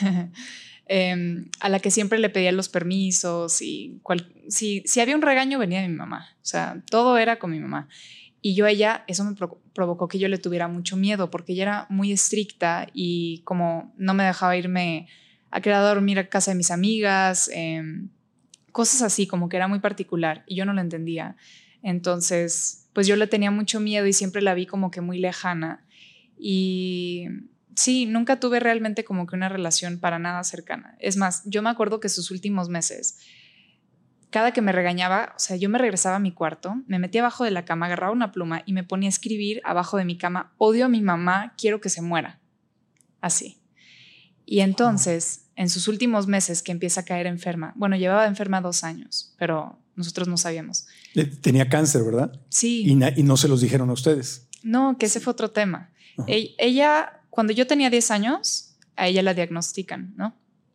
Speaker 10: eh, a la que siempre le pedía los permisos y cual, si, si había un regaño venía de mi mamá. O sea, todo era con mi mamá. Y yo a ella, eso me pro- provocó que yo le tuviera mucho miedo porque ella era muy estricta y como no me dejaba irme a quedar a dormir a casa de mis amigas, eh, cosas así, como que era muy particular y yo no lo entendía. Entonces, pues yo le tenía mucho miedo y siempre la vi como que muy lejana. Y sí, nunca tuve realmente como que una relación para nada cercana. Es más, yo me acuerdo que sus últimos meses, cada que me regañaba, o sea, yo me regresaba a mi cuarto, me metía abajo de la cama, agarraba una pluma y me ponía a escribir abajo de mi cama: odio a mi mamá, quiero que se muera. Así. Y entonces, oh. en sus últimos meses que empieza a caer enferma, bueno, llevaba enferma dos años, pero nosotros no sabíamos.
Speaker 6: Tenía cáncer, ¿verdad?
Speaker 10: Sí.
Speaker 6: Y, na- y no se los dijeron a ustedes.
Speaker 10: No, que ese fue otro tema.
Speaker 6: Uh-huh.
Speaker 10: E- ella, cuando yo tenía diez años, a ella la diagnostican, ¿no?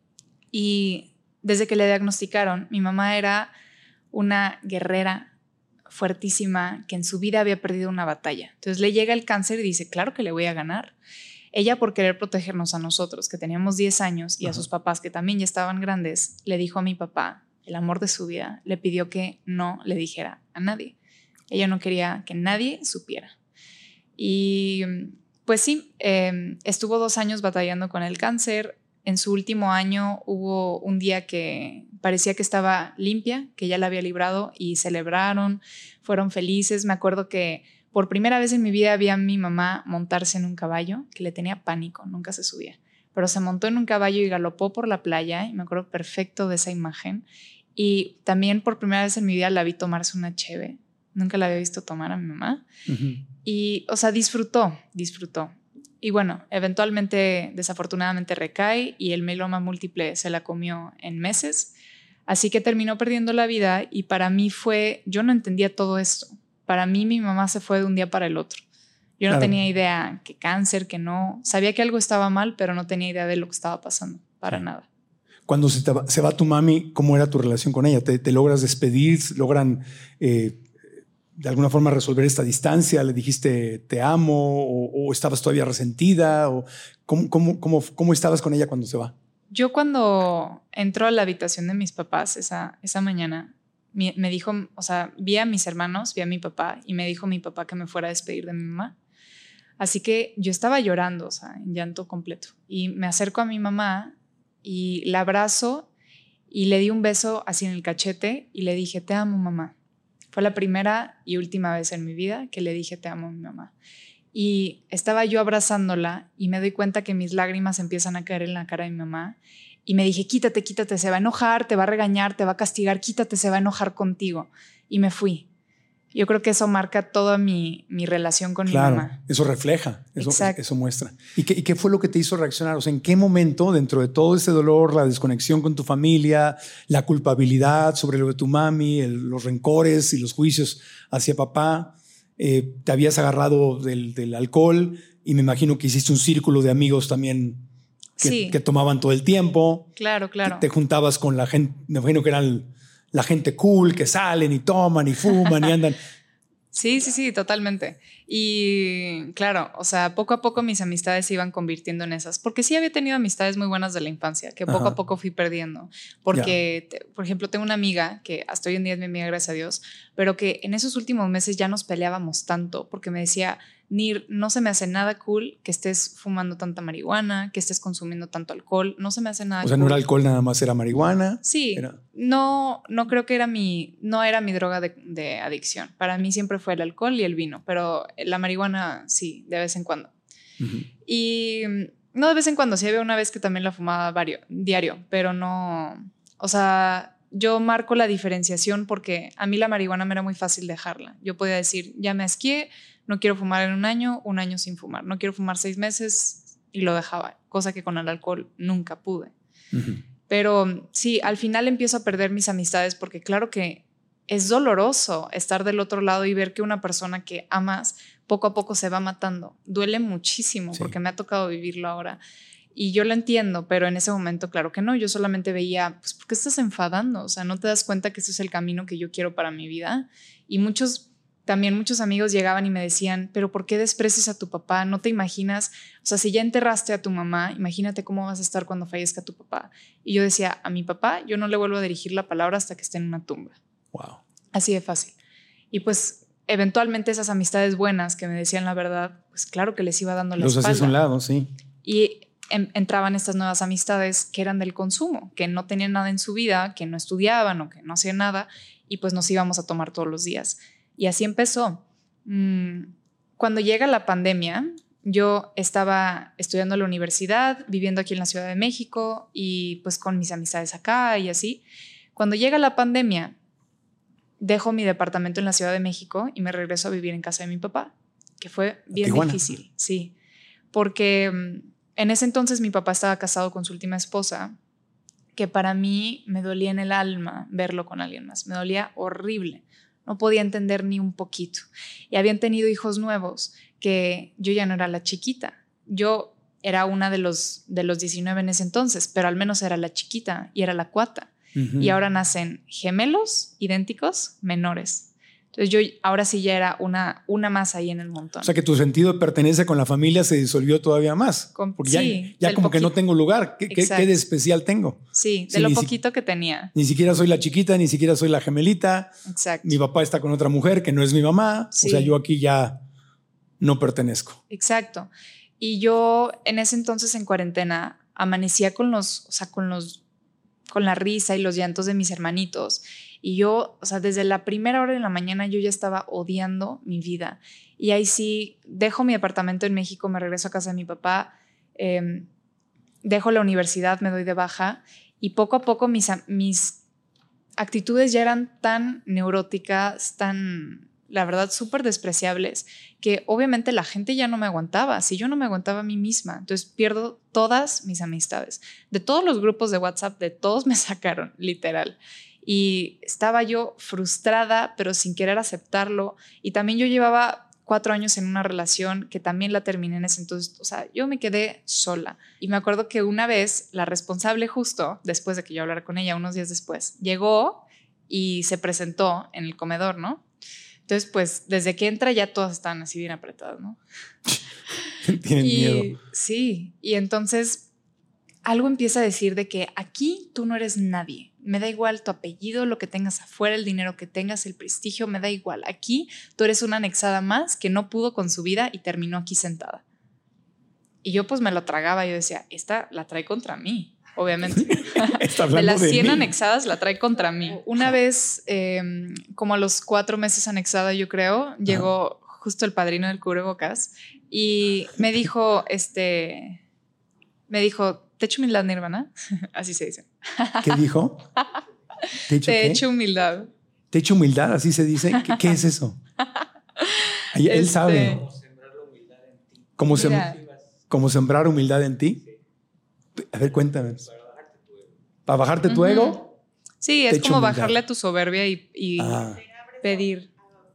Speaker 10: Y desde que le diagnosticaron, mi mamá era una guerrera fuertísima que en su vida había perdido una batalla. Entonces le llega el cáncer y dice, claro que le voy a ganar. Ella, por querer protegernos a nosotros, que teníamos diez años, y a sus papás, que también ya estaban grandes, le dijo a mi papá, el amor de su vida, le pidió que no le dijera a nadie. Ella no quería que nadie supiera. Y pues sí, eh, estuvo dos años batallando con el cáncer. En su último año hubo un día que parecía que estaba limpia, que ya la había librado, y celebraron, fueron felices. Me acuerdo que por primera vez en mi vida vi a mi mamá montarse en un caballo, que le tenía pánico, nunca se subía, pero se montó en un caballo y galopó por la playa, y me acuerdo perfecto de esa imagen. Y también por primera vez en mi vida la vi tomarse una cheve, nunca la había visto tomar a mi mamá. Uh-huh. Y, o sea, disfrutó, disfrutó. Y bueno, eventualmente, desafortunadamente recae y el mieloma múltiple se la comió en meses. Así que terminó perdiendo la vida y para mí fue, yo no entendía todo esto. Para mí mi mamá se fue de un día para el otro. Yo no claro. tenía idea que cáncer, que no. Sabía que algo estaba mal, pero no tenía idea de lo que estaba pasando, para sí. nada.
Speaker 6: Cuando se, te va, se va tu mami, ¿cómo era tu relación con ella? ¿Te, te logras despedir? ¿Logran eh, de alguna forma resolver esta distancia? ¿Le dijiste te amo? ¿O, o estabas todavía resentida? ¿O cómo, cómo, cómo, ¿Cómo estabas con ella cuando se va?
Speaker 10: Yo cuando entró a la habitación de mis papás esa, esa mañana, me, me dijo, o sea, vi a mis hermanos, vi a mi papá y me dijo mi papá que me fuera a despedir de mi mamá. Así que yo estaba llorando, o sea, en llanto completo. Y me acerco a mi mamá y la abrazo y le di un beso así en el cachete y le dije, te amo, mamá. Fue la primera y última vez en mi vida que le dije te amo a mi mamá. Y estaba yo abrazándola y me doy cuenta que mis lágrimas empiezan a caer en la cara de mi mamá. Y me dije, quítate, quítate, se va a enojar, te va a regañar, te va a castigar, quítate, se va a enojar contigo. Y me fui. Yo creo que eso marca toda mi, mi relación con
Speaker 6: claro,
Speaker 10: mi mamá.
Speaker 6: Eso refleja, eso, eso muestra. ¿Y qué, ¿Y qué fue lo que te hizo reaccionar? O sea, ¿en qué momento, dentro de todo ese dolor, la desconexión con tu familia, la culpabilidad sobre lo de tu mami, el, los rencores y los juicios hacia papá, eh, te habías agarrado del, del alcohol y me imagino que hiciste un círculo de amigos también que,
Speaker 10: sí.
Speaker 6: que tomaban todo el tiempo?
Speaker 10: Claro, claro.
Speaker 6: Te, te juntabas con la gente, me imagino que eran la gente cool que salen y toman y fuman y andan.
Speaker 10: Sí, sí, sí, totalmente. Y claro, o sea, poco a poco mis amistades se iban convirtiendo en esas, porque sí había tenido amistades muy buenas de la infancia, que poco Ajá. a poco fui perdiendo. Porque, te, por ejemplo, tengo una amiga que hasta hoy en día es mi amiga, gracias a Dios, pero que en esos últimos meses ya nos peleábamos tanto, porque me decía, Nir, no se me hace nada cool que estés fumando tanta marihuana, que estés consumiendo tanto alcohol, no se me hace nada cool.
Speaker 6: O sea, no era alcohol, nada más era marihuana.
Speaker 10: Sí,
Speaker 6: era...
Speaker 10: no, no creo que era mi, no era mi droga de, de adicción. Para mí siempre fue el alcohol y el vino, pero la marihuana sí, de vez en cuando. Uh-huh. Y no de vez en cuando, sí había una vez que también la fumaba vario, diario, pero no, o sea, yo marco la diferenciación porque a mí la marihuana me era muy fácil dejarla. Yo podía decir, ya me asqué, no quiero fumar en un año, un año sin fumar. No quiero fumar seis meses y lo dejaba, cosa que con el alcohol nunca pude. Uh-huh. Pero sí, al final empiezo a perder mis amistades porque claro que es doloroso estar del otro lado y ver que una persona que amas poco a poco se va matando. Duele muchísimo sí. porque me ha tocado vivirlo ahora. Y yo lo entiendo, pero en ese momento, claro que no. Yo solamente veía, pues, ¿por qué estás enfadando? O sea, ¿no te das cuenta que ese es el camino que yo quiero para mi vida? Y muchos, también muchos amigos llegaban y me decían, pero ¿por qué desprecias a tu papá? No te imaginas, o sea, si ya enterraste a tu mamá, imagínate cómo vas a estar cuando fallezca tu papá. Y yo decía, a mi papá yo no le vuelvo a dirigir la palabra hasta que esté en una tumba.
Speaker 6: Wow. Así
Speaker 10: de fácil. Y pues eventualmente esas amistades buenas que me decían la verdad, pues claro que les iba dando la
Speaker 6: Los
Speaker 10: espalda.
Speaker 6: hacías a un lado, sí.
Speaker 10: Y en, entraban estas nuevas amistades que eran del consumo, que no tenían nada en su vida, que no estudiaban o que no hacían nada, y pues nos íbamos a tomar todos los días. Y así empezó. Cuando llega la pandemia, yo estaba estudiando en la universidad, viviendo aquí en la Ciudad de México y pues con mis amistades acá y así. Cuando llega la pandemia, dejo mi departamento en la Ciudad de México y me regreso a vivir en casa de mi papá, que fue bien
Speaker 6: Tijuana.
Speaker 10: difícil, sí, porque en ese entonces mi papá estaba casado con su última esposa, que para mí me dolía en el alma verlo con alguien más, me dolía horrible, no podía entender ni un poquito. Y habían tenido hijos nuevos, que yo ya no era la chiquita, yo era una de los, de los diecinueve en ese entonces, pero al menos era la chiquita y era la cuata. Uh-huh. Y ahora nacen gemelos idénticos menores. Entonces yo ahora sí ya era una, una más ahí en el montón.
Speaker 6: O sea que tu sentido de pertenencia con la familia se disolvió todavía más. Con, porque sí, ya, ya como poquito. Que no tengo lugar. ¿Qué, qué, ¿Qué de especial tengo?
Speaker 10: Sí, de sí, lo poquito si, que tenía.
Speaker 6: Ni siquiera soy la chiquita, ni siquiera soy la gemelita.
Speaker 10: Exacto.
Speaker 6: Mi papá está con otra mujer que no es mi mamá. Sí. O sea, yo aquí ya no pertenezco.
Speaker 10: Exacto. Y yo en ese entonces en cuarentena amanecía con los, o sea, con los con la risa y los llantos de mis hermanitos. Y yo, o sea, desde la primera hora de la mañana yo ya estaba odiando mi vida. Y ahí sí, dejo mi apartamento en México, me regreso a casa de mi papá, eh, dejo la universidad, me doy de baja y poco a poco mis, mis actitudes ya eran tan neuróticas, tan, la verdad, súper despreciables, que obviamente la gente ya no me aguantaba. Si yo no me aguantaba a mí misma, entonces pierdo todas mis amistades. De todos los grupos de WhatsApp, de todos me sacaron, literal. Y estaba yo frustrada, pero sin querer aceptarlo. Y también yo llevaba cuatro años en una relación que también la terminé en ese entonces. O sea, yo me quedé sola. Y me acuerdo que una vez la responsable, justo después de que yo hablara con ella, unos días después, llegó y se presentó en el comedor, ¿no? Entonces, pues, desde que entra ya todas están así bien apretadas, ¿no?
Speaker 6: Tienen
Speaker 10: y,
Speaker 6: miedo.
Speaker 10: Sí, y entonces algo empieza a decir de que aquí tú no eres nadie. Me da igual tu apellido, lo que tengas afuera, el dinero que tengas, el prestigio, me da igual. Aquí tú eres una anexada más que no pudo con su vida y terminó aquí sentada. Y yo pues me lo tragaba. Yo decía, esta la trae contra mí, obviamente. De las cien anexadas la trae contra mí. Una vez, eh, como a los cuatro meses anexada, yo creo, llegó ah. justo el padrino del cubrebocas y me dijo, este, me dijo, ¿te echo humildad, Nirvana? Así se dice.
Speaker 6: ¿Qué dijo?
Speaker 10: ¿Te echo, Te echo humildad.
Speaker 6: ¿Te echo humildad? Así se dice. ¿Qué, qué es eso? Él este, sabe. Como sembrar la humildad en ti. ¿Cómo, sem ¿Cómo sembrar humildad en ti? A ver, cuéntame. ¿Para bajarte tu ego? Uh-huh.
Speaker 10: Sí, es como humildad. Bajarle a tu soberbia y, y ah. pedir.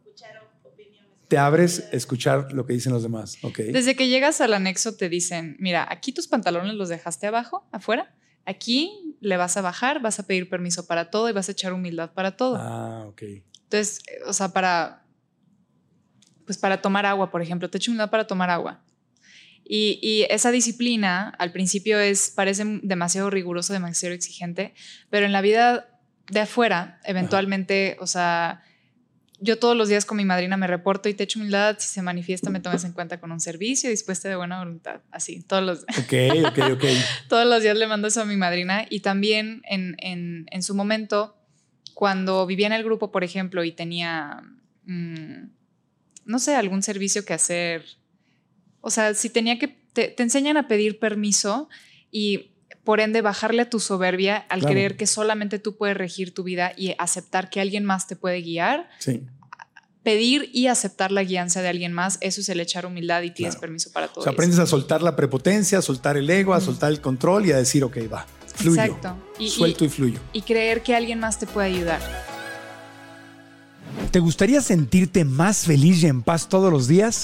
Speaker 6: Te abres a escuchar lo que dicen los demás. Okay.
Speaker 10: Desde que llegas al anexo te dicen, mira, aquí tus pantalones los dejaste abajo, afuera. Aquí le vas a bajar, vas a pedir permiso para todo y vas a echar humildad para todo.
Speaker 6: Ah, ok.
Speaker 10: Entonces, o sea, para, pues para tomar agua, por ejemplo, te echo humildad para tomar agua. Y, y esa disciplina al principio es, parece demasiado riguroso, demasiado exigente, pero en la vida de afuera, eventualmente, Ajá. o sea... Yo todos los días con mi madrina me reporto y te echo humildad. Si se manifiesta, me tomes en cuenta con un servicio dispuesta de buena voluntad. Así, todos los días.
Speaker 6: Ok, ok, ok.
Speaker 10: Todos los días le mando eso a mi madrina. Y también en, en, en su momento, cuando vivía en el grupo, por ejemplo, y tenía, mmm, no sé, algún servicio que hacer. O sea, si tenía que... Te, te enseñan a pedir permiso y... por ende bajarle a tu soberbia al claro. creer que solamente tú puedes regir tu vida y aceptar que alguien más te puede guiar.
Speaker 6: Sí.
Speaker 10: Pedir y aceptar la guianza de alguien más, eso es el echar humildad y tienes claro. permiso para todo.
Speaker 6: O sea, aprendes
Speaker 10: eso.
Speaker 6: a soltar la prepotencia, a soltar el ego, a soltar el control y a decir, ok, va, fluyo.
Speaker 10: Exacto. Y,
Speaker 6: Suelto y, y fluyo.
Speaker 10: Y creer que alguien más te puede ayudar.
Speaker 3: ¿Te gustaría sentirte más feliz y en paz todos los días?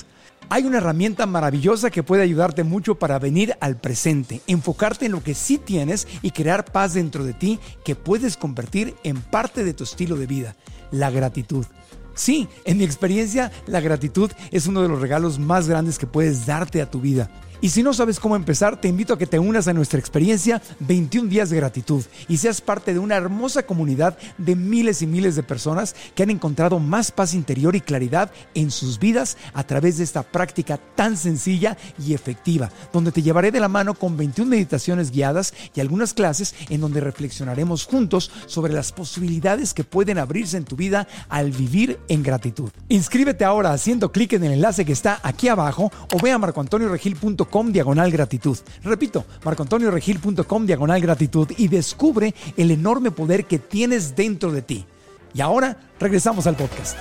Speaker 3: Hay una herramienta maravillosa que puede ayudarte mucho para venir al presente, enfocarte en lo que sí tienes y crear paz dentro de ti que puedes convertir en parte de tu estilo de vida, la gratitud. Sí, en mi experiencia, la gratitud es uno de los regalos más grandes que puedes darte a tu vida. Y si no sabes cómo empezar, te invito a que te unas a nuestra experiencia veintiún días de gratitud y seas parte de una hermosa comunidad de miles y miles de personas que han encontrado más paz interior y claridad en sus vidas a través de esta práctica tan sencilla y efectiva, donde te llevaré de la mano con veintiún meditaciones guiadas y algunas clases en donde reflexionaremos juntos sobre las posibilidades que pueden abrirse en tu vida al vivir en gratitud. Inscríbete ahora haciendo clic en el enlace que está aquí abajo o ve a marcoantonioregil punto com diagonal gratitud. Repito, marcoantonioregil punto com diagonal gratitud y descubre el enorme poder que tienes dentro de ti. Y ahora regresamos al podcast.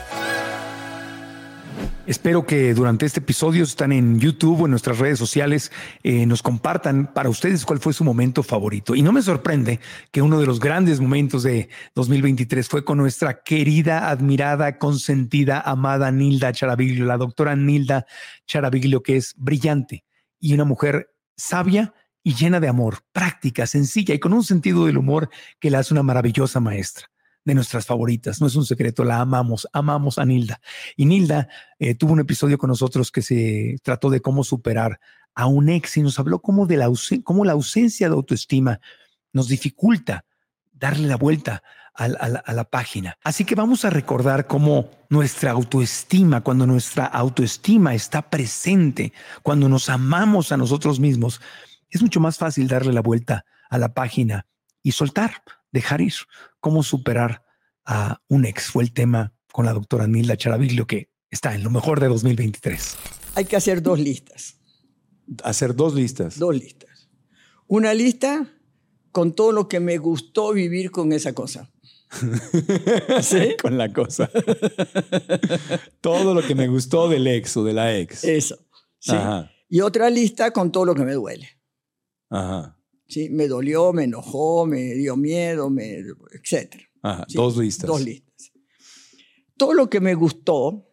Speaker 3: Espero que durante este episodio, están en YouTube o en nuestras redes sociales, eh, nos compartan para ustedes cuál fue su momento favorito. Y no me sorprende que uno de los grandes momentos de dos mil veintitrés fue con nuestra querida, admirada, consentida, amada Nilda Charaviglio, la doctora Nilda Charaviglio, que es brillante y una mujer sabia y llena de amor, práctica, sencilla y con un sentido del humor que la hace una maravillosa maestra. De nuestras favoritas, no es un secreto, la amamos, amamos a Nilda. Y Nilda eh, tuvo un episodio con nosotros que se trató de cómo superar a un ex y nos habló cómo, de la, ausen- cómo la ausencia de autoestima nos dificulta darle la vuelta a, a, a la página. Así que vamos a recordar cómo nuestra autoestima, cuando nuestra autoestima está presente, cuando nos amamos a nosotros mismos, es mucho más fácil darle la vuelta a la página y soltar, dejar ir. Cómo superar a un ex fue el tema con la doctora Nilda Charaviglio, que está en lo mejor de dos mil veintitrés.
Speaker 11: Hay que hacer dos listas.
Speaker 6: Hacer dos listas.
Speaker 11: Dos listas. Una lista con todo lo que me gustó vivir con esa cosa. ¿Sí?
Speaker 6: Con la cosa. Todo lo que me gustó del ex o de la ex.
Speaker 11: Eso. ¿Sí?
Speaker 6: Ajá.
Speaker 11: Y otra lista con todo lo que me duele.
Speaker 6: Ajá.
Speaker 11: ¿Sí? Me dolió, me enojó, me dio miedo, me, etcétera.
Speaker 6: Ajá.
Speaker 11: ¿Sí?
Speaker 6: Dos listas.
Speaker 11: Dos listas. Todo lo que me gustó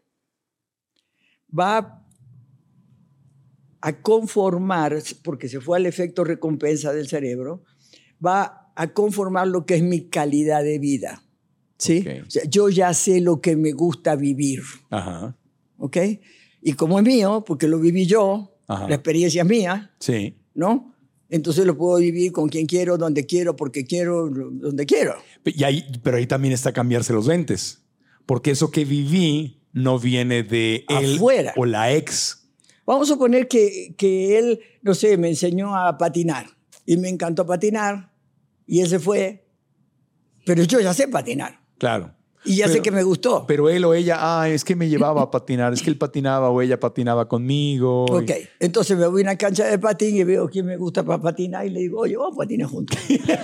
Speaker 11: va a conformar, porque se fue al efecto recompensa del cerebro, va a conformar lo que es mi calidad de vida. ¿Sí?
Speaker 6: Okay.
Speaker 11: O sea, yo ya sé lo que me gusta vivir.
Speaker 6: Ajá.
Speaker 11: ¿Ok? Y como es mío, porque lo viví yo,
Speaker 6: Ajá.
Speaker 11: la experiencia es mía,
Speaker 6: Sí.
Speaker 11: ¿no? Entonces lo puedo vivir con quien quiero, donde quiero, porque quiero, donde quiero.
Speaker 6: Y ahí, pero ahí también está cambiarse los lentes. Porque eso que viví no viene de él
Speaker 11: Afuera.
Speaker 6: o la ex.
Speaker 11: Vamos a suponer que, que él, no sé, me enseñó a patinar. Y me encantó patinar. Y él se fue. Pero yo ya sé patinar.
Speaker 6: Claro.
Speaker 11: Y ya
Speaker 6: pero,
Speaker 11: sé que me gustó.
Speaker 6: Pero él o ella, ah, es que me llevaba a patinar. Es que él patinaba o ella patinaba conmigo.
Speaker 11: Ok.
Speaker 6: Y...
Speaker 11: Entonces me voy a una cancha de patín y veo quién me gusta para patinar. Y le digo, oye, vamos a patinar juntos.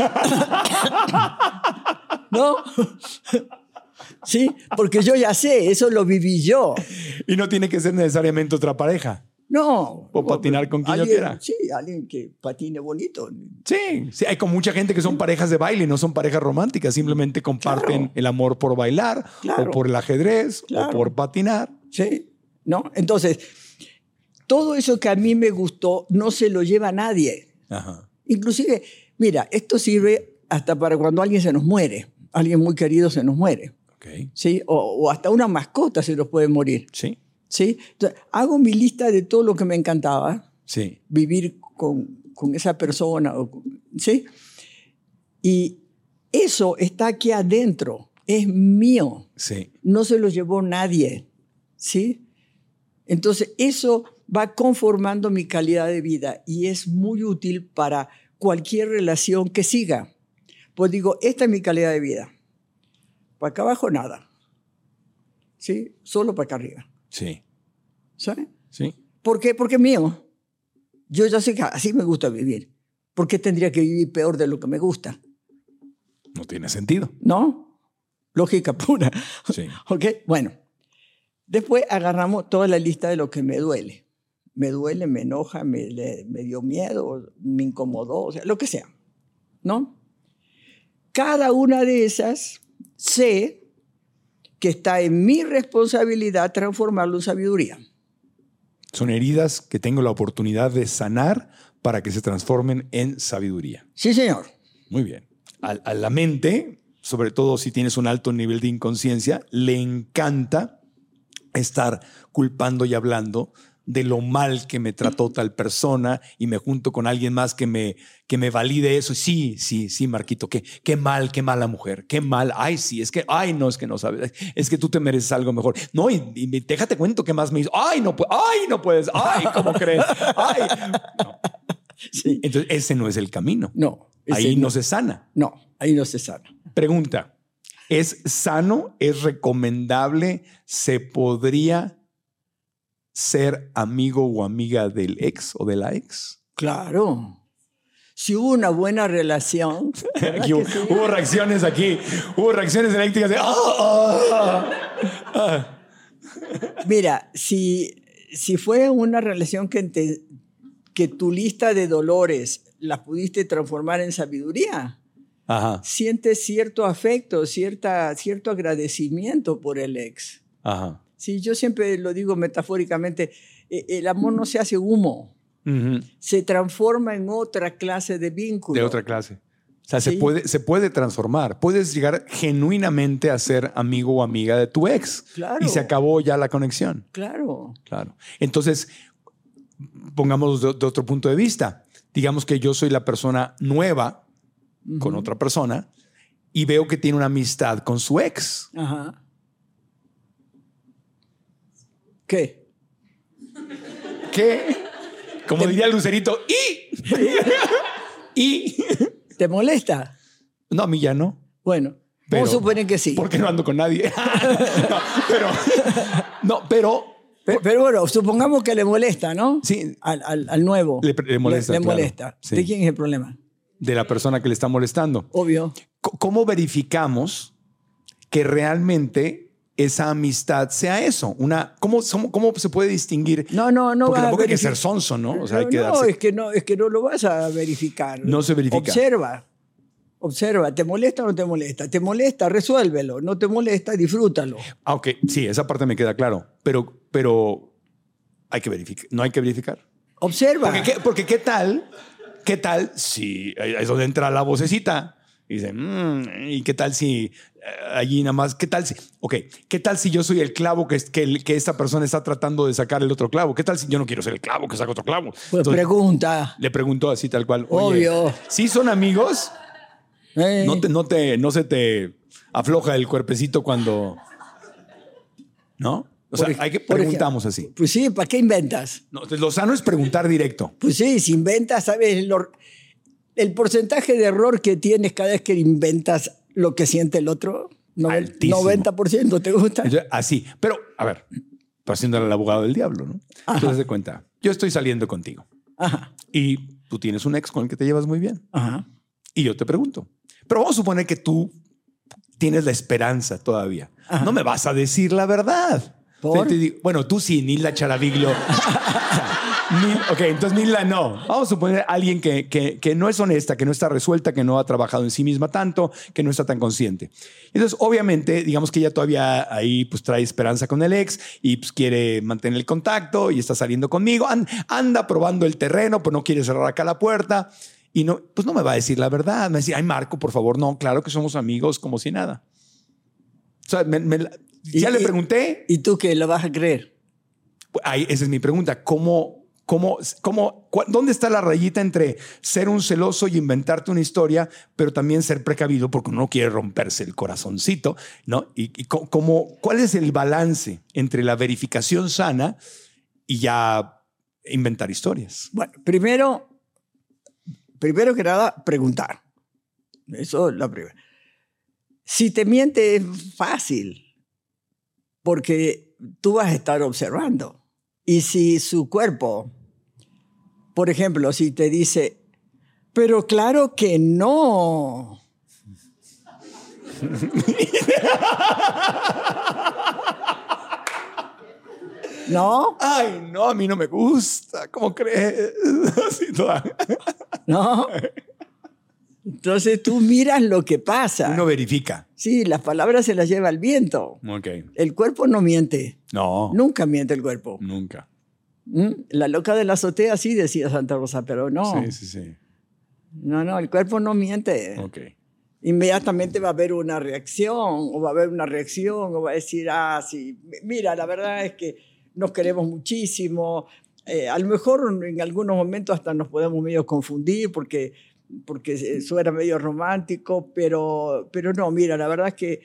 Speaker 11: ¿No? Sí, porque yo ya sé, eso lo viví yo.
Speaker 6: Y no tiene que ser necesariamente otra pareja.
Speaker 11: No.
Speaker 6: O patinar con quien yo
Speaker 11: alguien,
Speaker 6: quiera.
Speaker 11: Sí, alguien que patine bonito.
Speaker 6: Sí, sí, hay con mucha gente que son parejas de baile, no son parejas románticas, simplemente comparten
Speaker 11: Claro.
Speaker 6: el amor por bailar,
Speaker 11: Claro.
Speaker 6: o por el ajedrez,
Speaker 11: Claro.
Speaker 6: o por patinar.
Speaker 11: Sí, ¿no? Entonces, todo eso que a mí me gustó no se lo lleva a nadie.
Speaker 6: Ajá.
Speaker 11: Inclusive, mira, esto sirve hasta para cuando alguien se nos muere, alguien muy querido se nos muere,
Speaker 6: Okay.
Speaker 11: ¿sí? O, o hasta una mascota se nos puede morir,
Speaker 6: Sí,
Speaker 11: ¿sí? Entonces, hago mi lista de todo lo que me encantaba,
Speaker 6: sí.
Speaker 11: vivir con, con esa persona, o- ¿sí? Y eso está aquí adentro, es mío,
Speaker 6: Sí.
Speaker 11: no se lo llevó nadie, ¿sí? Entonces, eso va conformando mi calidad de vida y es muy útil para cualquier relación que siga. Pues digo, esta es mi calidad de vida. Para acá abajo, nada. ¿Sí? Solo para acá arriba.
Speaker 6: Sí.
Speaker 11: ¿Sabes?
Speaker 6: Sí.
Speaker 11: ¿Por qué? Porque es mío. Yo ya sé que así me gusta vivir. ¿Por qué tendría que vivir peor de lo que me gusta?
Speaker 6: No tiene sentido.
Speaker 11: ¿No? Lógica pura.
Speaker 6: Sí.
Speaker 11: ¿Ok? Bueno. Después agarramos toda la lista de lo que me duele. Me duele, me enoja, me, le- me dio miedo, me incomodó, o sea, lo que sea. ¿No? Cada una de esas sé que está en mi responsabilidad transformarlo en sabiduría.
Speaker 3: Son heridas que tengo la oportunidad de sanar para que se transformen en sabiduría.
Speaker 11: Sí, señor.
Speaker 3: Muy bien. A, a la mente, sobre todo si tienes un alto nivel de inconsciencia, le encanta estar culpando y hablando de lo mal que me trató tal persona y me junto con alguien más que me, que me valide eso. Sí, sí, sí, Marquito, qué, qué mal, qué mala mujer, qué mal. Ay, sí, es que, ay, no, es que no sabes, es que tú te mereces algo mejor. No, y, y déjate cuento qué más me hizo. Ay, no, ay, no puedes, ay, ¿cómo crees? Ay. No.
Speaker 11: Sí.
Speaker 3: Entonces, ese no es el camino.
Speaker 11: No.
Speaker 3: Ahí no.
Speaker 11: no
Speaker 3: se sana.
Speaker 11: No, ahí no se sana.
Speaker 3: Pregunta, ¿es sano, es recomendable, se podría ser amigo o amiga del ex o de la ex?
Speaker 11: Claro. Si hubo una buena relación.
Speaker 3: Aquí hubo, sí? hubo reacciones aquí. Hubo reacciones eléctricas de... ¡Ah! ¡Ah! ¡Ah!
Speaker 11: Mira, si, si fue una relación que, te, que tu lista de dolores las pudiste transformar en sabiduría,
Speaker 3: Ajá.
Speaker 11: sientes cierto afecto, cierta, cierto agradecimiento por el ex.
Speaker 3: Ajá.
Speaker 11: Sí, yo siempre lo digo metafóricamente, el amor no se hace humo, uh-huh. se transforma en otra clase de vínculo.
Speaker 3: De otra clase. O sea,
Speaker 11: ¿sí?
Speaker 3: se, puede, se puede transformar. Puedes llegar genuinamente a ser amigo o amiga de tu ex.
Speaker 11: Claro.
Speaker 3: Y se acabó ya la conexión.
Speaker 11: Claro.
Speaker 3: Claro. Entonces, pongámoslo de, de otro punto de vista. Digamos que yo soy la persona nueva uh-huh. con otra persona y veo que tiene una amistad con su ex.
Speaker 11: Ajá. ¿Qué?
Speaker 3: ¿Qué? Como
Speaker 11: ¿Te...
Speaker 3: diría Lucerito, ¿y? ¿Y?
Speaker 11: ¿Te molesta?
Speaker 3: No, a mí ya no.
Speaker 11: Bueno,
Speaker 3: pero,
Speaker 11: vamos a suponer que sí.
Speaker 3: Porque no ando con nadie. no, pero... No, pero...
Speaker 11: Pero, pero bueno, supongamos que le molesta, ¿no?
Speaker 3: Sí.
Speaker 11: Al, al, al nuevo.
Speaker 3: Le, le molesta,
Speaker 11: Le, le
Speaker 3: claro.
Speaker 11: molesta.
Speaker 3: Sí.
Speaker 11: ¿De quién es el problema?
Speaker 3: De la persona que le está molestando.
Speaker 11: Obvio.
Speaker 3: ¿Cómo verificamos que realmente esa amistad sea eso? Una, ¿cómo, ¿Cómo se puede distinguir?
Speaker 11: No, no, no.
Speaker 3: Porque tampoco hay que
Speaker 11: verific-
Speaker 3: ser sonso, ¿no? O sea,
Speaker 11: no,
Speaker 3: hay que
Speaker 11: no,
Speaker 3: darse...
Speaker 11: es que no, es que no lo vas a verificar.
Speaker 3: No se verifica.
Speaker 11: Observa. Observa. ¿Te molesta o no te molesta? ¿Te molesta? Resuélvelo. ¿No te molesta? Disfrútalo.
Speaker 3: Ah, ok. Sí, esa parte me queda claro. Pero, pero hay que verificar. ¿No hay que verificar?
Speaker 11: Observa.
Speaker 3: Porque, ¿qué, porque ¿qué tal? ¿Qué tal si es donde entra la vocecita? Y dice, mmm, ¿y qué tal si uh, allí nada más? ¿Qué tal si? Ok, ¿qué tal si yo soy el clavo que, que, que esta persona está tratando de sacar el otro clavo? ¿Qué tal si yo no quiero ser el clavo que saca otro clavo?
Speaker 11: Pues
Speaker 3: Entonces,
Speaker 11: pregunta.
Speaker 3: Le preguntó así tal cual. Oye,
Speaker 11: obvio.
Speaker 3: ¿sí son amigos?
Speaker 11: Eh.
Speaker 3: ¿No, te, no, te, ¿No se te afloja el cuerpecito cuando...? ¿No? O sea,
Speaker 11: por,
Speaker 3: hay que preguntamos así.
Speaker 11: Pues sí, ¿para qué inventas?
Speaker 3: No, lo sano es preguntar directo.
Speaker 11: Pues sí, si inventas, ¿sabes? Lo, el porcentaje de error que tienes cada vez que inventas lo que siente el otro,
Speaker 3: altísimo.
Speaker 11: noventa por ciento, ¿te gusta?
Speaker 3: Entonces, así. Pero, a ver, haciéndole al abogado del diablo, ¿no? Ajá. Entonces, de cuenta, yo estoy saliendo contigo.
Speaker 11: Ajá.
Speaker 3: Y tú tienes un ex con el que te llevas muy bien.
Speaker 11: Ajá.
Speaker 3: Y yo te pregunto. Pero vamos a suponer que tú tienes la esperanza todavía. Ajá. No me vas a decir la verdad.
Speaker 11: ¿Por?
Speaker 3: Te digo, bueno, tú sí, Nilda Charaviglio. Nil, ok, entonces Nilda no. Vamos a suponer a alguien que, que, que no es honesta, que no está resuelta, que no ha trabajado en sí misma tanto, que no está tan consciente. Entonces, obviamente, digamos que ella todavía ahí pues trae esperanza con el ex y pues quiere mantener el contacto y está saliendo conmigo. And, anda probando el terreno, pues no quiere cerrar acá la puerta. Y no, pues no me va a decir la verdad. Me va a decir, ay, Marco, por favor, no, claro que somos amigos como si nada. O sea, me, me, ya
Speaker 11: y,
Speaker 3: le pregunté.
Speaker 11: ¿Y tú qué? ¿Lo vas a creer?
Speaker 3: Ahí, esa es mi pregunta. ¿Cómo, cómo, cómo, cu- ¿Dónde está la rayita entre ser un celoso y inventarte una historia, pero también ser precavido porque uno no quiere romperse el corazoncito, ¿no? Y, y cómo, ¿cuál es el balance entre la verificación sana y ya inventar historias?
Speaker 11: Bueno, primero, primero que nada, preguntar. Eso es la primera. Si te miente es fácil, porque tú vas a estar observando. Y si su cuerpo, por ejemplo, si te dice, pero claro que no. ¿No?
Speaker 3: Ay, no, a mí no me gusta. ¿Cómo crees? Así toda.
Speaker 11: No. Entonces tú miras lo que pasa.
Speaker 3: Uno verifica.
Speaker 11: Sí, las palabras se las lleva el viento.
Speaker 3: Ok.
Speaker 11: El cuerpo no miente.
Speaker 3: No.
Speaker 11: Nunca miente el cuerpo.
Speaker 3: Nunca.
Speaker 11: ¿Mm? La loca de la azotea, sí decía Santa Rosa, pero no.
Speaker 6: Sí, sí, sí.
Speaker 11: No, no, el cuerpo no miente.
Speaker 6: Ok.
Speaker 11: Inmediatamente va a haber una reacción, o va a haber una reacción, o va a decir, ah, sí, mira, la verdad es que nos queremos muchísimo. Eh, a lo mejor en algunos momentos hasta nos podemos medio confundir porque, porque suena medio romántico, pero, pero no, mira, la verdad es que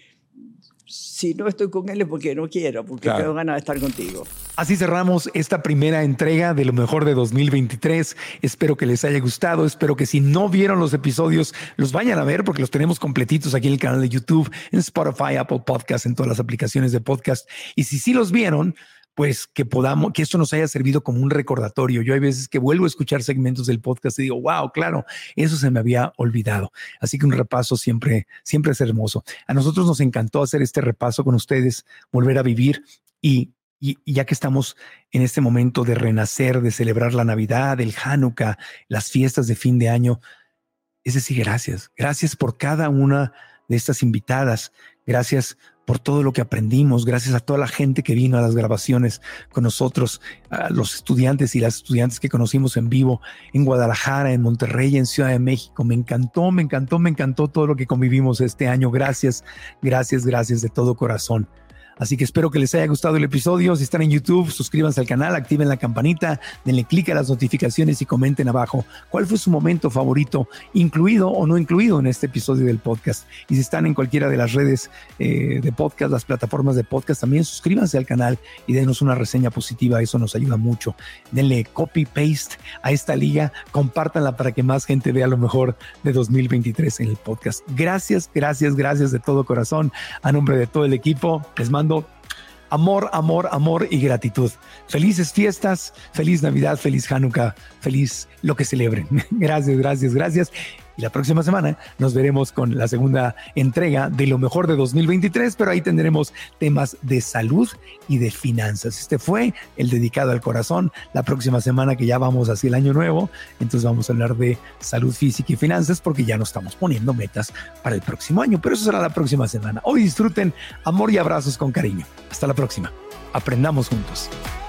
Speaker 11: si no estoy con él es porque no quiero, porque claro, tengo ganas de estar contigo.
Speaker 3: Así cerramos esta primera entrega de lo mejor de dos mil veintitrés. Espero que les haya gustado. Espero que si no vieron los episodios, los vayan a ver porque los tenemos completitos aquí en el canal de YouTube, en Spotify, Apple Podcasts, en todas las aplicaciones de podcast. Y si sí los vieron, pues que podamos, que esto nos haya servido como un recordatorio. Yo hay veces que vuelvo a escuchar segmentos del podcast y digo, wow, claro, eso se me había olvidado. Así que un repaso siempre, siempre es hermoso. A nosotros nos encantó hacer este repaso con ustedes, volver a vivir y, y, y ya que estamos en este momento de renacer, de celebrar la Navidad, el Hanukkah, las fiestas de fin de año, es decir, gracias. Gracias por cada una de estas invitadas. Gracias por todo lo que aprendimos, gracias a toda la gente que vino a las grabaciones con nosotros, a los estudiantes y las estudiantes que conocimos en vivo en Guadalajara, en Monterrey, en Ciudad de México. Me encantó, me encantó, me encantó todo lo que convivimos este año. Gracias, gracias, gracias de todo corazón. Así que espero que les haya gustado el episodio. Si están en YouTube, suscríbanse al canal, activen la campanita, denle clic a las notificaciones y comenten abajo cuál fue su momento favorito, incluido o no incluido en este episodio del podcast. Y si están en cualquiera de las redes eh, de podcast, las plataformas de podcast, también suscríbanse al canal y denos una reseña positiva. Eso nos ayuda mucho. Denle copy-paste a esta liga, compártanla para que más gente vea lo mejor de dos mil veintitrés en el podcast. Gracias, gracias, gracias de todo corazón. A nombre de todo el equipo, les mando amor, amor, amor y gratitud. Felices fiestas, feliz Navidad, feliz Hanukkah, feliz lo que celebren. Gracias, gracias, gracias. Y la próxima semana nos veremos con la segunda entrega de lo mejor de dos mil veintitrés, pero ahí tendremos temas de salud y de finanzas. Este fue el dedicado al corazón. La próxima semana, que ya vamos hacia el año nuevo, entonces vamos a hablar de salud física y finanzas porque ya nos estamos poniendo metas para el próximo año, pero eso será la próxima semana. Hoy disfruten, amor y abrazos con cariño. Hasta la próxima. Aprendamos juntos.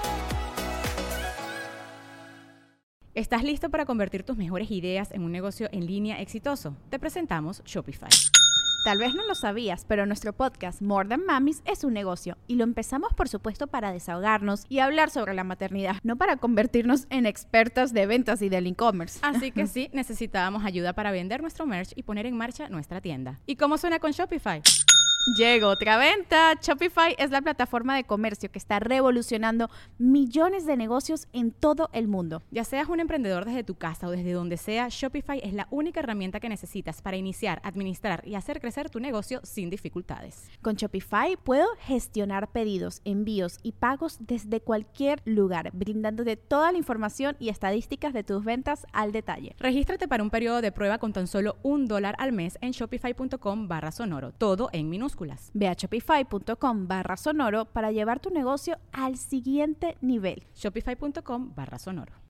Speaker 12: ¿Estás listo para convertir tus mejores ideas en un negocio en línea exitoso? Te presentamos Shopify.
Speaker 13: Tal vez no lo sabías, pero nuestro podcast More Than Mamis es un negocio y lo empezamos, por supuesto, para desahogarnos y hablar sobre la maternidad, no para convertirnos en expertas de ventas y del e-commerce.
Speaker 12: Así que sí, necesitábamos ayuda para vender nuestro merch y poner en marcha nuestra tienda. ¿Y cómo suena con Shopify?
Speaker 13: Llegó otra venta. Shopify es la plataforma de comercio que está revolucionando millones de negocios en todo el mundo.
Speaker 12: Ya seas un emprendedor desde tu casa o desde donde sea, Shopify es la única herramienta que necesitas para iniciar, administrar y hacer crecer tu negocio sin dificultades.
Speaker 13: Con Shopify puedo gestionar pedidos, envíos y pagos desde cualquier lugar, brindándote toda la información y estadísticas de tus ventas al detalle.
Speaker 12: Regístrate para un periodo de prueba con tan solo un dólar al mes en shopify.com barra sonoro, todo en minúsculas.
Speaker 13: Ve a shopify.com barra sonoro para llevar tu negocio al siguiente nivel.
Speaker 12: Shopify.com barra sonoro.